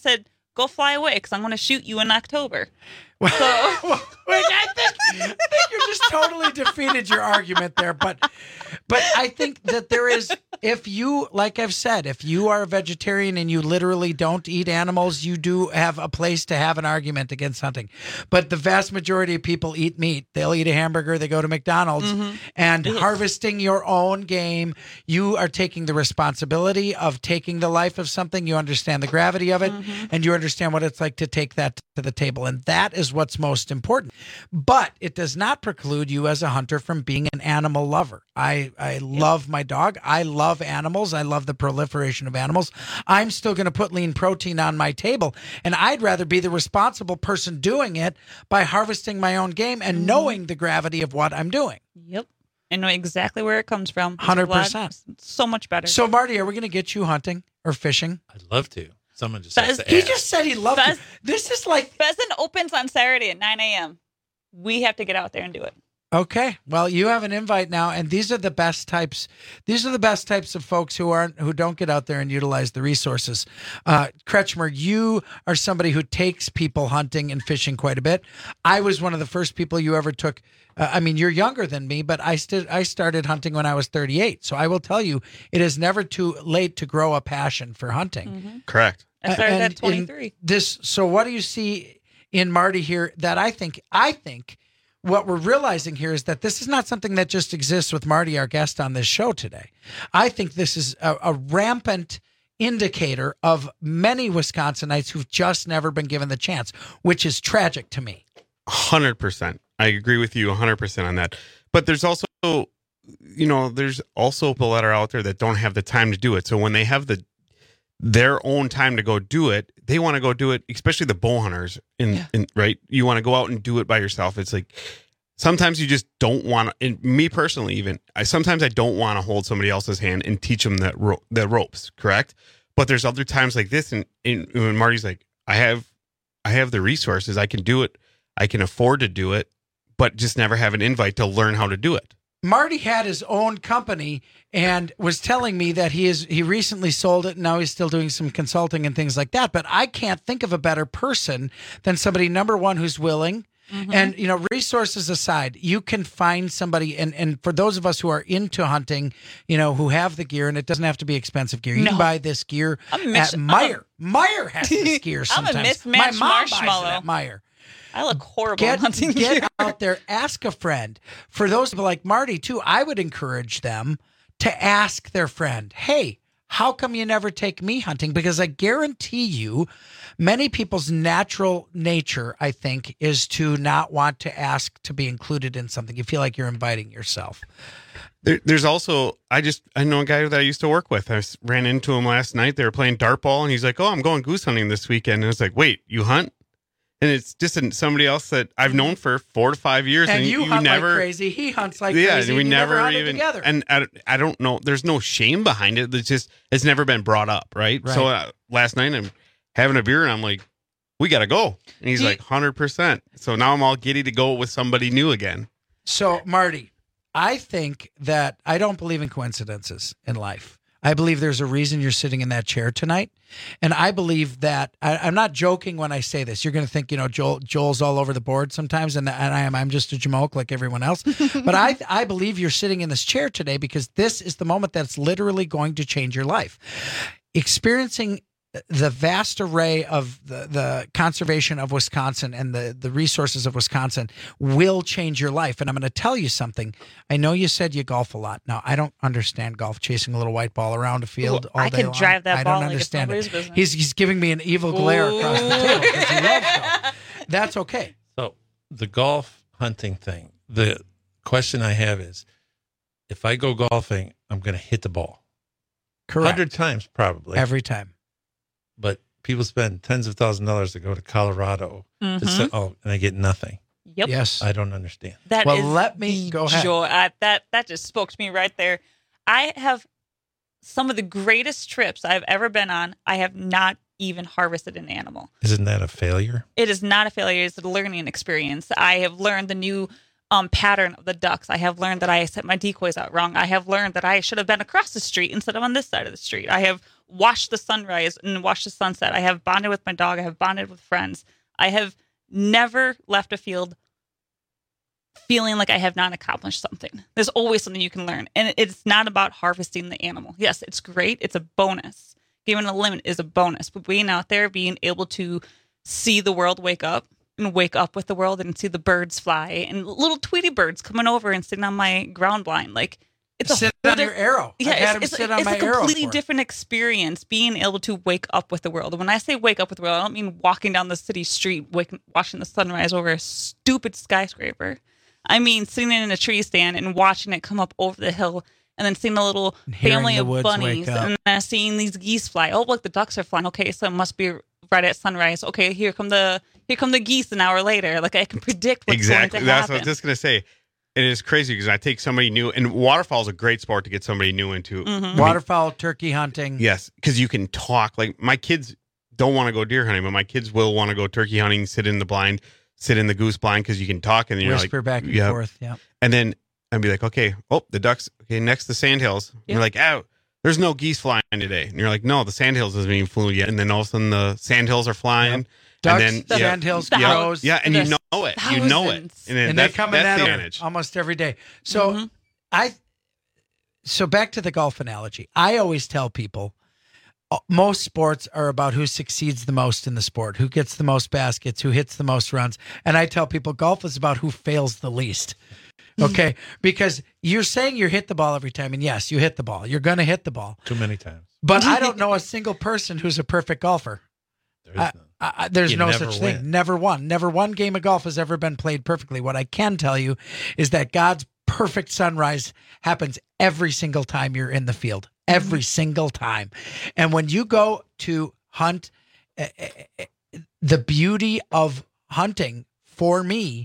go fly away because I'm going to shoot you in October. Well, so. well, I, think, I think you just totally defeated your argument there. But but I think that there is, if you, like I've said, if you are a vegetarian and you literally don't eat animals, you do have a place to have an argument against hunting. But the vast majority of people eat meat. They'll eat a hamburger, they go to McDonald's. Mm-hmm. And yes. harvesting your own game, you are taking the responsibility of taking the life of something. You understand the gravity of it, mm-hmm. and you understand what it's like to take that to the table. And that is what's most important. But it does not preclude you as a hunter from being an animal lover. I, I yep. love my dog. I love animals. I love the proliferation of animals. I'm still going to put lean protein on my table, and I'd rather be the responsible person doing it by harvesting my own game and mm-hmm. knowing the gravity of what I'm doing. Yep. And know exactly where it comes from. one hundred percent. So much better. So, Marty, are we going to get you hunting or fishing? I'd love to. Someone just Fez- has to He ask. just said he loved Fez- it. This is like... Pheasant opens on Saturday at nine a.m. We have to get out there and do it. Okay. Well, you have an invite now, and these are the best types. These are the best types of folks who aren't who don't get out there and utilize the resources. Uh, Kretschmer, you are somebody who takes people hunting and fishing quite a bit. I was one of the first people you ever took. Uh, I mean, you're younger than me, but I st- I started hunting when I was thirty-eight. So I will tell you, it is never too late to grow a passion for hunting. Mm-hmm. Correct. I started and at twenty-three. This. So what do you see in Marty here that I think I think. What we're realizing here is that this is not something that just exists with Marty, our guest on this show today. I think this is a, a rampant indicator of many Wisconsinites who've just never been given the chance, which is tragic to me. one hundred percent. I agree with you one hundred percent on that. But there's also, you know, there's also people that are out there that don't have the time to do it. So when they have the their own time to go do it, they want to go do it, especially the bow hunters in, yeah. in right. You want to go out and do it by yourself. It's like, sometimes you just don't want to, and me personally, even I, sometimes I don't want to hold somebody else's hand and teach them that ro- the ropes. Correct. But there's other times like this. And, and when Marty's like, I have, I have the resources, I can do it. I can afford to do it, but just never have an invite to learn how to do it. Marty had his own company and was telling me that he is he recently sold it and now he's still doing some consulting and things like that. But I can't think of a better person than somebody, number one, who's willing. Mm-hmm. And, you know, resources aside, you can find somebody. And, and for those of us who are into hunting, you know, who have the gear, and it doesn't have to be expensive gear. You no. can buy this gear miss, at Meyer. Meyer has this gear sometimes. I'm a mismatched My mom marshmallow. buys it at Meyer. I look horrible get, hunting Get gear. out there, ask a friend. For those people like Marty, too, I would encourage them to ask their friend, hey, how come you never take me hunting? Because I guarantee you, many people's natural nature, I think, is to not want to ask to be included in something. You feel like you're inviting yourself. There, there's also, I just, I know a guy that I used to work with. I ran into him last night. They were playing dart ball, and he's like, oh, I'm going goose hunting this weekend. And I was like, wait, you hunt? And it's just somebody else that I've known for four to five years. And, and you, you hunt never, like crazy. He hunts like yeah, crazy. We and never, never even together. And I, I don't know. There's no shame behind it. It's just it's never been brought up, right? right. So uh, last night I'm having a beer and I'm like, we got to go. And he's Do like, one hundred percent. So now I'm all giddy to go with somebody new again. So Marty, I think that I don't believe in coincidences in life. I believe there's a reason you're sitting in that chair tonight. And I believe that I, I'm not joking when I say this. You're going to think, you know, Joel, Joel's all over the board sometimes. And, and I am, I'm just a jamoke like everyone else. But I, I believe you're sitting in this chair today because this is the moment that's literally going to change your life. Experiencing the vast array of the, the conservation of Wisconsin and the, the resources of Wisconsin will change your life. And I'm going to tell you something. I know you said you golf a lot. Now, I don't understand golf, chasing a little white ball around a field all I day could long. drive that I ball don't like understand it's it. nobody's He's, he's giving me an evil glare Ooh. across the table because he loves golf. That's okay. So the golf hunting thing, the question I have is, if I go golfing, I'm going to hit the ball. Correct. one hundred times probably. Every time. But people spend tens of thousands of dollars to go to Colorado Mm-hmm. to sit, oh, and they get nothing. Yep. Yes. I don't understand. That well, is let me go ahead. Joy. I, that that just spoke to me right there. I have some of the greatest trips I've ever been on. I have not even harvested an animal. Isn't that a failure? It is not a failure. It's a learning experience. I have learned the new um, pattern of the ducks. I have learned that I set my decoys out wrong. I have learned that I should have been across the street instead of on this side of the street. I have watched the sunrise and watched the sunset. I have bonded with my dog. I have bonded with friends. I have never left a field feeling like I have not accomplished something. There's always something you can learn. And it's not about harvesting the animal. Yes, it's great. It's a bonus. Giving a limit is a bonus. But being out there, being able to see the world wake up and wake up with the world and see the birds fly and little Tweety birds coming over and sitting on my ground blind. Like, it's a sit whole on your arrow. Yeah, I've had him it's, sit it's, on it's my a arrow completely for it. different experience being able to wake up with the world. And when I say wake up with the world, I don't mean walking down the city street, waking, watching the sunrise over a stupid skyscraper. I mean sitting in a tree stand and watching it come up over the hill, and then seeing a little Hearing family the of woods bunnies, wake up. and then seeing these geese fly. Oh, look, the ducks are flying. Okay, so it must be right at sunrise. Okay, here come the here come the geese an hour later. Like, I can predict what's exactly. going to That's happen. what I was just gonna say. It is crazy because I take somebody new, and waterfowl is a great sport to get somebody new into. Mm-hmm. I mean, Waterfowl, turkey hunting. yes, because you can talk. Like, my kids don't want to go deer hunting, but my kids will want to go turkey hunting, sit in the blind, sit in the goose blind, because you can talk, and you're Whisper like, back and yeah. forth. Yeah. And then I'd be like, okay, oh, the ducks. Okay, next the sandhills. And Yep. you're like, oh, there's no geese flying today. And you're like, no, the sandhills isn't even flew yet. And then all of a sudden the sandhills are flying. Ducks, and then sandhills, yeah, crows. yeah, and you There's know it. You know it. thousands. And, then And they that's, come in that's that the order advantage. almost every day. So Mhm. I, so back to the golf analogy. I always tell people, uh, most sports are about who succeeds the most in the sport, who gets the most baskets, who hits the most runs. And I tell people golf is about who fails the least. Okay. Because you're saying you hit the ball every time. And yes, you hit the ball. You're going to hit the ball. Too many times. But I don't know a single person who's a perfect golfer. There is I, none. I, I- there's You no never such win. thing. Never one. Never one game of golf has ever been played perfectly. What I can tell you is that God's perfect sunrise happens every single time you're in the field. Every single time. And when you go to hunt, eh, eh, eh, the beauty of hunting for me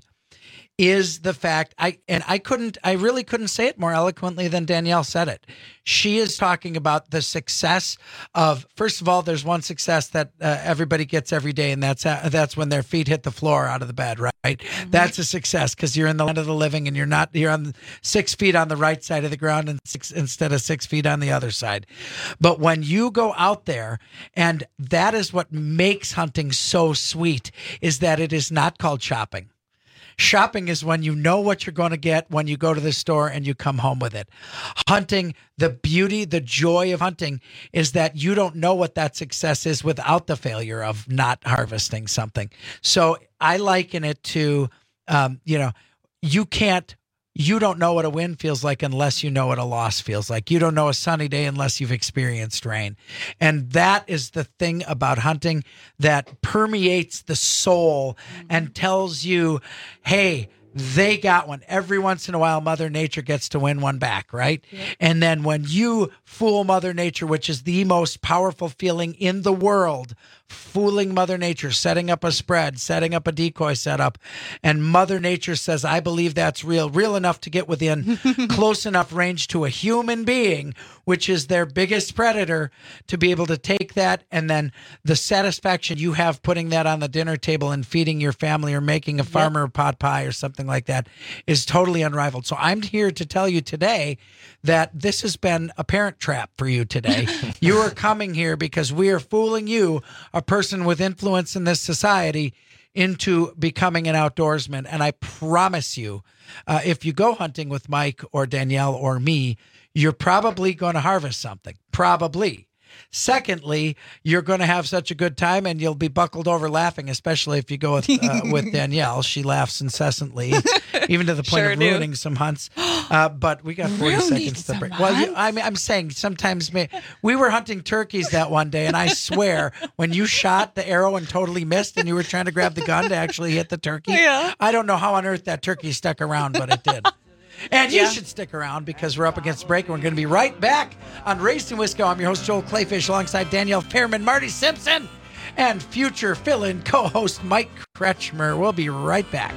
is the fact I and I couldn't I really couldn't say it more eloquently than Danielle said it. She is talking about the success of, first of all, there's one success that uh, everybody gets every day, and that's uh, that's when their feet hit the floor out of the bed, right? Mm-hmm. That's a success because you're in the land of the living and you're not you're on six feet on the right side of the ground and six instead of six feet on the other side. But when you go out there, and that is what makes hunting so sweet, is that it is not called shopping. Shopping is when you know what you're going to get when you go to the store and you come home with it. Hunting, the beauty, the joy of hunting is that you don't know what that success is without the failure of not harvesting something. So I liken it to, um, you know, you can't, you don't know what a win feels like unless you know what a loss feels like. You don't know a sunny day unless you've experienced rain. And that is the thing about hunting that permeates the soul and tells you, hey, they got one. Every once in a while, Mother Nature gets to win one back, right? Yeah. And then when you fool Mother Nature, which is the most powerful feeling in the world, fooling Mother Nature, setting up a spread, setting up a decoy setup, and Mother Nature says, I believe that's real, real enough to get within close enough range to a human being, which is their biggest predator, to be able to take that, and then the satisfaction you have putting that on the dinner table and feeding your family or making a farmer yep. pot pie or something like that is totally unrivaled. So I'm here to tell you today that this has been a parent trap for you today. You are coming here because we are fooling you, a person with influence in this society, into becoming an outdoorsman. And I promise you, uh, if you go hunting with Mike or Danielle or me, you're probably going to harvest something. Probably. Secondly, you're going to have such a good time and you'll be buckled over laughing, especially if you go with uh, with Danielle. She laughs incessantly, even to the point Sure of do. ruining some hunts. Uh, but we got forty Ruining seconds to break. some Well, you, hunts? I mean, I'm saying sometimes may, we were hunting turkeys that one day, and I swear when you shot the arrow and totally missed, and you were trying to grab the gun to actually hit the turkey, Yeah. I don't know how on earth that turkey stuck around, but it did. And you Yeah. should stick around because we're up against break, and we're going to be right back on Raised in Wisco. I'm your host, Joel Clayfish, alongside Danielle Fairman, Marty Simpson, and future fill-in co-host Mike Kretschmer. We'll be right back.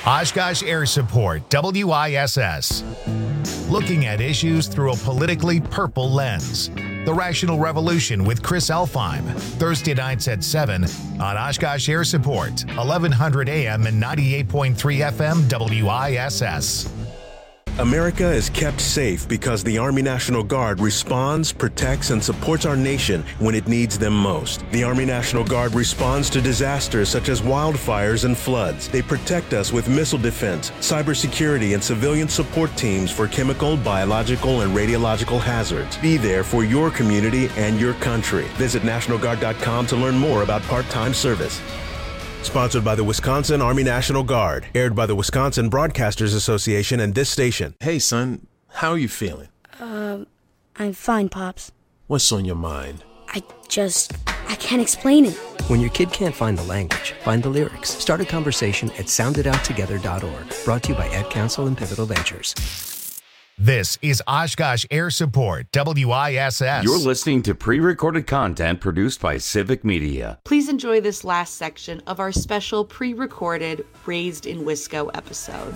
Oshkosh Air Support, W I S S. Looking at issues through a politically purple lens. The Rational Revolution with Chris Elfheim. Thursday nights at seven on Oshkosh Air Support, eleven hundred A M and ninety-eight point three F M W I S S. America is kept safe because the Army National Guard responds, protects, and supports our nation when it needs them most. The Army National Guard responds to disasters such as wildfires and floods. They protect us with missile defense, cybersecurity, and civilian support teams for chemical, biological, and radiological hazards. Be there for your community and your country. Visit National Guard dot com to learn more about part-time service. Sponsored by the Wisconsin Army National Guard. Aired by the Wisconsin Broadcasters Association and this station. Hey, son. How are you feeling? Um, I'm fine, Pops. What's on your mind? I just... I can't explain it. When your kid can't find the language, find the lyrics. Start a conversation at sound it out together dot org. Brought to you by Ed Council and Pivotal Ventures. This is Oshkosh Air Support, W I S S. You're listening to pre-recorded content produced by Civic Media. Please enjoy this last section of our special pre-recorded Raised in Wisco episode.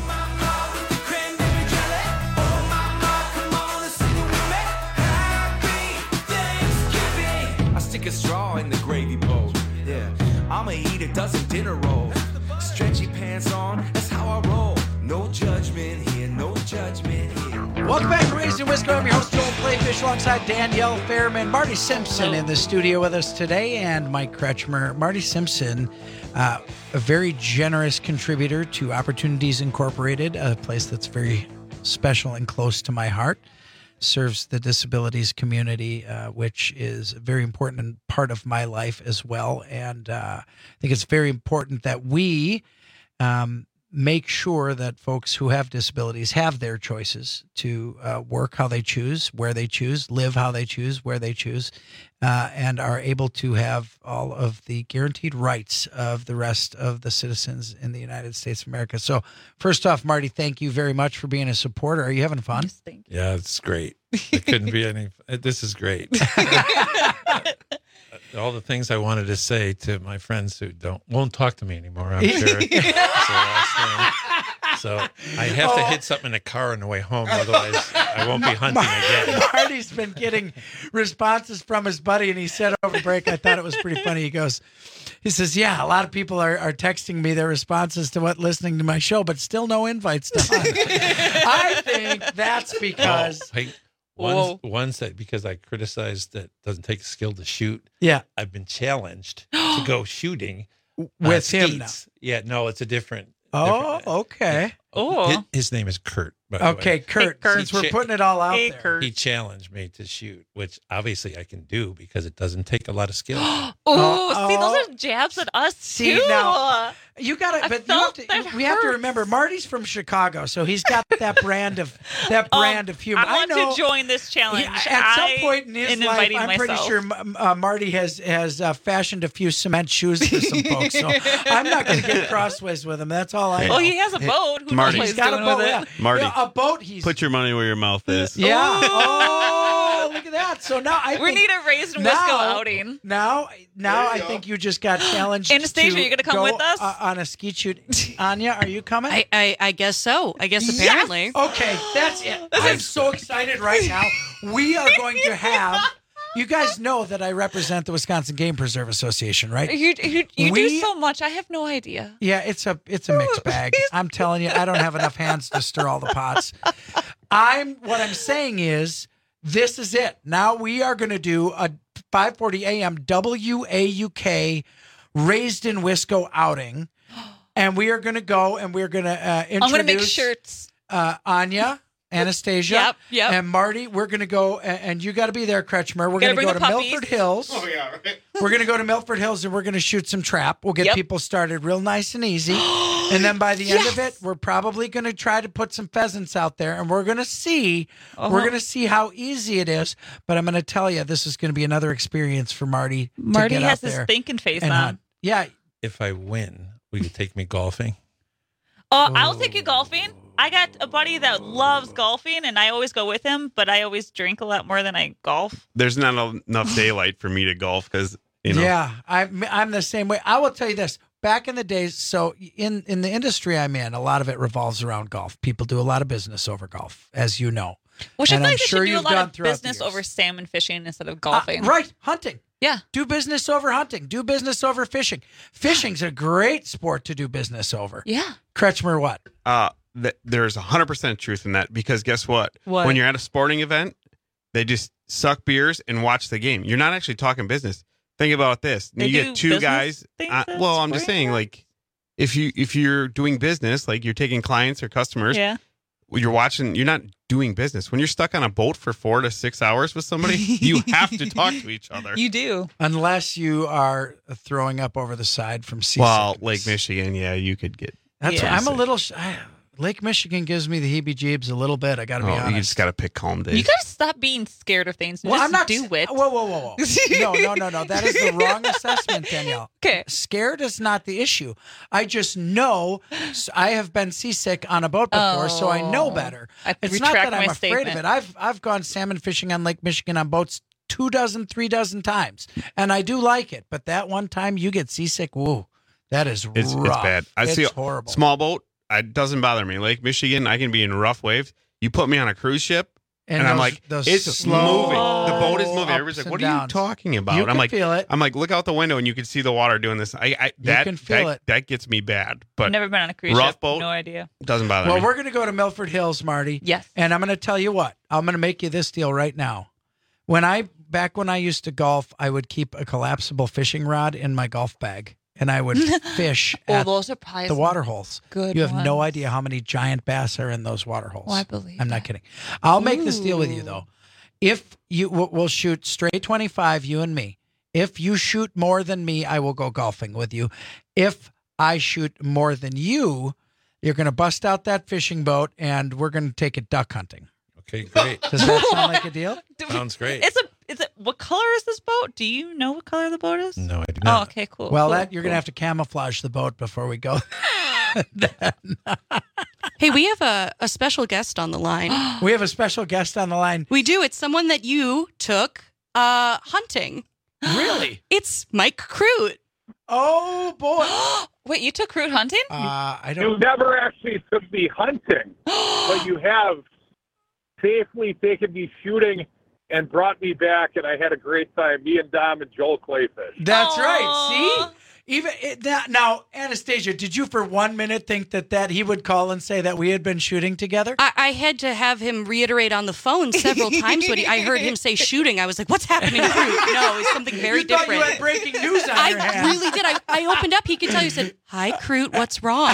I stick a straw in the gravy bowl. Yeah, I'ma eat a dozen dinner rolls. Stretchy pants on, that's how I roll. No judgment here, no judgment here. Welcome back to Raised in Wisco. I'm your host, Joel Clayfish, alongside Danielle Fairman, Marty Simpson in the studio with us today, and Mike Kretschmer. Marty Simpson, uh, a very generous contributor to Opportunities Incorporated, a place that's very special and close to my heart. Serves the disabilities community, uh, which is a very important part of my life as well. And uh, I think it's very important that we um, make sure that folks who have disabilities have their choices to uh, work how they choose, where they choose, live how they choose, where they choose, uh, and are able to have all of the guaranteed rights of the rest of the citizens in the United States of America. So first off, Marty, thank you very much for being a supporter. Are you having fun? Yes, thank you. Yeah, it's great. It couldn't be any. This is great. All the things I wanted to say to my friends who don't won't talk to me anymore, I'm sure. so, so I have to hit something in the car on the way home, otherwise I won't be hunting again. Marty's been getting responses from his buddy, and he said over break, I thought it was pretty funny. He goes, he says, yeah, a lot of people are, are texting me their responses to what listening to my show, but still no invites to hunt. I think that's because... Oh, hey, One's, one's that because I criticized that it doesn't take skill to shoot. Yeah. I've been challenged to go shooting with uh, him now. Yeah, no, it's a different. Oh, different, okay. Oh, his, his name is Kurt. By the okay, way. Kurt. Hey, Kurt. Since we're putting it all out hey, there, Kurt. He challenged me to shoot, which obviously I can do because it doesn't take a lot of skill. oh, Oh, see, oh. those are jabs at us See, too. now- you got I to, but you have felt to, that we have to hurts. remember Marty's from Chicago, so he's got that brand of that brand Um, of humor. I want know, to join this challenge. Yeah, at some I point in his am life, inviting I'm pretty myself. sure M- uh, Marty has has uh, fashioned a few cement shoes for some folks. So I'm not going to get crossways with him. That's all I. Oh, know. he has a boat. Who Marty. knows He's what got he's a doing boat. with Yeah. it? Marty, Yeah, a boat. He's Put your money where your mouth is. yeah. Oh, look at that. So now I We think need a Raised in now- Wisco outing. Now, now I think you just got challenged. Anastasia, to you gonna come go, with us? uh, on a ski shoot? Anya, are you coming? I, I, I guess so. I guess Yes! apparently. Okay, that's it. I'm so excited right now. We are going to have. You guys know that I represent the Wisconsin Game Preserve Association, right? You, you, you do We- so much. I have no idea. Yeah, it's a it's a mixed bag. I'm telling you, I don't have enough hands to stir all the pots. I'm what I'm saying is this is it. Now we are going to do a five forty a.m. W A U K Raised in Wisco outing, and we are going to go and we're going to uh, introduce. I'm going to make shirts. Uh, Anya, Anastasia, Yep, yep. and Marty. We're going to go, and, and you got to be there, Kretschmer. We're Gotta going to go bring to the puppies. Milford Hills. Oh, yeah, right. We're going to go to Milford Hills and we're going to shoot some trap. We'll get Yep. people started real nice and easy. And then by the end of it, we're probably going to try to put some pheasants out there and we're going to see, Uh-huh. we're going to see how easy it is. But I'm going to tell you, this is going to be another experience for Marty. Marty to get has out his there thinking face and on. hunt. Yeah. If I win, will you take me golfing? Uh, I'll take you golfing. I got a buddy that loves golfing, and I always go with him, but I always drink a lot more than I golf. There's not enough daylight for me to golf because, you know. Yeah. I'm, I'm the same way. I will tell you this. back in the days, so in, in the industry I'm in, a lot of it revolves around golf. People do a lot of business over golf, as you know. Which I And feel I'm like they sure should do a you've lot done of throughout the business years. over salmon fishing instead of golfing. Uh, right, hunting. Yeah. Do business over hunting. Do business over fishing. Fishing's a great sport to do business over. Yeah. Kretschmer, what? Uh, th- there's one hundred percent truth in that because guess what? What? When you're at a sporting event, they just suck beers and watch the game. You're not actually talking business. Think about this. They you do get two business guys. things Uh, at well, I'm just sporting saying, like, if you if you're doing business, like you're taking clients or customers, Yeah. you're watching. You're not doing business. When you're stuck on a boat for four to six hours with somebody, you have to talk to each other. You do. Unless you are throwing up over the side from seasickness. Well, Lake Michigan, yeah, you could get. That's Yeah. I'm a little. Sh- I, Lake Michigan gives me the heebie-jeebs a little bit. I got to be Oh, honest. you just got to pick calm days. You gotta stop being scared of things. And Well, just I'm not do it. Whoa, whoa, whoa, whoa! No, no, no, no. That is the wrong assessment, Danielle. Okay. Scared is not the issue. I just know I have been seasick on a boat before, so I know better. I It's not retract that I'm my afraid of statement. it. I've I've gone salmon fishing on Lake Michigan on boats two dozen, three dozen times, and I do like it. But that one time you get seasick, woo, that is It's, rough. it's bad. I it's see horrible. small boat. It doesn't bother me. Lake Michigan, I can be in rough waves. You put me on a cruise ship, and, And I'm those- like, those it's slow moving. The boat is moving. ups Everybody's like, and what are you downs. talking about? You I'm can like, feel it. I'm like, look out the window, and you can see the water doing this. I, I that can feel that, it. that gets me bad. But I've never been on a cruise rough ship. boat, No idea. doesn't bother Well, me. we're going to go to Milford Hills, Marty. Yes. And I'm going to tell you what. I'm going to make you this deal right now. When I back when I used to golf, I would keep a collapsible fishing rod in my golf bag, and I would fish Oh, at those are probably the some water holes. good You have no ones. idea how many giant bass are in those water holes. Oh, I believe I'm not that. kidding. I'll make this deal with you though. If you we'll we'll shoot straight twenty-five, you and me. If you shoot more than me, I will go golfing with you. If I shoot more than you, you're going to bust out that fishing boat and we're going to take it duck hunting. Okay, great. Does that sound like a deal? Sounds great. It's a. Is it? What color is this boat? Do you know what color the boat is? No, I do Oh, not. okay, cool. Well, cool, that you're going cool. to have to camouflage the boat before we go. Hey, we have a, a special guest on the line. We have a special guest on the line. We do. It's someone that you took uh, hunting. Really? It's Mike Crute. Oh boy! Wait, you took Crute hunting? Uh, I You don't. never actually took me hunting, but you have safely taken me shooting and brought me back, and I had a great time. Me and Dom and Joel Clayfish. That's right. See, even it, that, now, Anastasia, did you for one minute think that that he would call and say that we had been shooting together? I, I had to have him reiterate on the phone several times when he, I heard him say shooting. I was like, what's happening, Crute? No, it's something very you thought different. you had breaking news on I your hands. really did. I, I opened up. He could tell you, said, hi, Crute, what's wrong?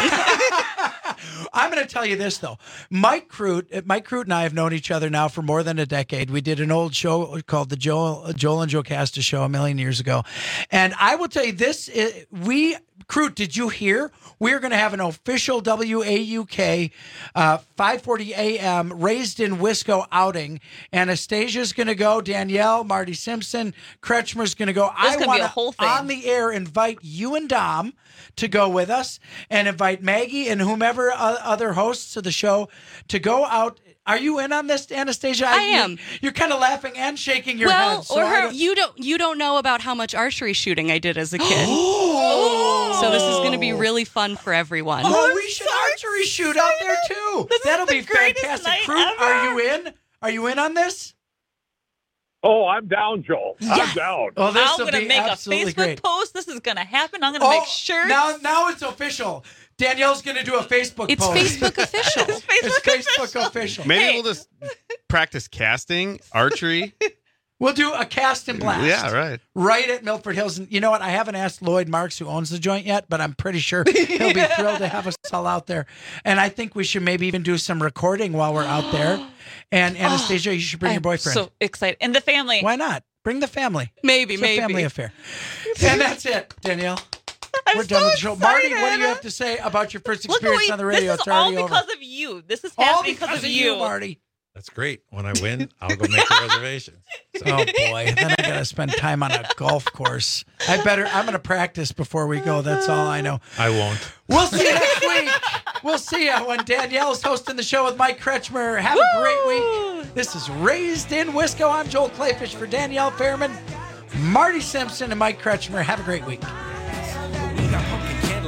I'm going to tell you this though, Mike Crute, Mike Crute and I have known each other now for more than a decade. We did an old show called the Joel, Joel and Joe Casta Show a million years ago, and I will tell you this: uh, we. Crute, did you hear? We're going to have an official W A U K uh, five forty A M Raised in Wisco outing. Anastasia's going to go. Danielle, Marty Simpson, Kretschmer's going to go. This I could be want a to, whole thing. on the air, invite you and Dom to go with us and invite Maggie and whomever uh, other hosts of the show to go out. Are you in on this, Anastasia? I am. You're, you're kind of laughing and shaking your well, head. So or I her, don't- you don't you don't know about how much archery shooting I did as a kid. Oh. So this is going to be really fun for everyone. Oh, we should archery shoot out there too. That'll be fantastic. Crute, are you in? Are you in on this? Oh, I'm down, Joel. I'm down. Oh, this I'm will going to be make a absolutely Facebook great. post. This is going to happen. I'm going to Oh, make sure. now, now it's official. Danielle's going to do a Facebook It's post. Facebook official. Facebook It's Facebook official. Maybe Hey. we'll just practice casting, archery. We'll do a cast and blast. Yeah, right. Right at Milford Hills. And you know what? I haven't asked Lloyd Marks, who owns the joint yet, but I'm pretty sure he'll be thrilled to have us all out there. And I think we should maybe even do some recording while we're out there. And Anastasia, you should bring your I'm boyfriend. so excited. And the family. Why not? Bring the family. Maybe, It's maybe. a family affair. And that's it, Danielle. I'm We're so done with the show. Marty, what do excited. you have to say about your first Look experience at on the we- radio? This It's is all already because over. of you. This is All happening because because of of you, you. Marty. That's great. When I win, I'll go make the reservations. So. Oh boy, then I gotta spend time on a golf course. I better. I'm gonna practice before we go. That's all I know. I won't. We'll see you next week. We'll see you when Danielle's hosting the show with Mike Kretschmer. Have a great week. This is Raised in Wisco. I'm Joel Clayfish for Danielle Fairman, Marty Simpson, and Mike Kretschmer. Have a great week. We got pumpkin candles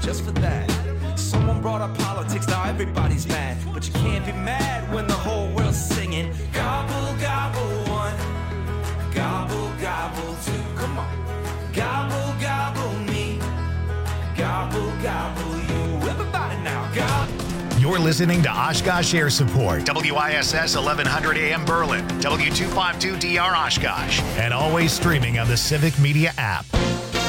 just for that. Someone brought up politics, now everybody's mad. But you can't be mad when the whole world's singing. Gobble, gobble one, gobble, gobble two. Come on. Gobble, gobble me, gobble, gobble you. Everybody now, gobble. You're listening to Oshkosh Air Support, W I S S eleven hundred A M Berlin, W two fifty-two D R Oshkosh, and always streaming on the Civic Media app.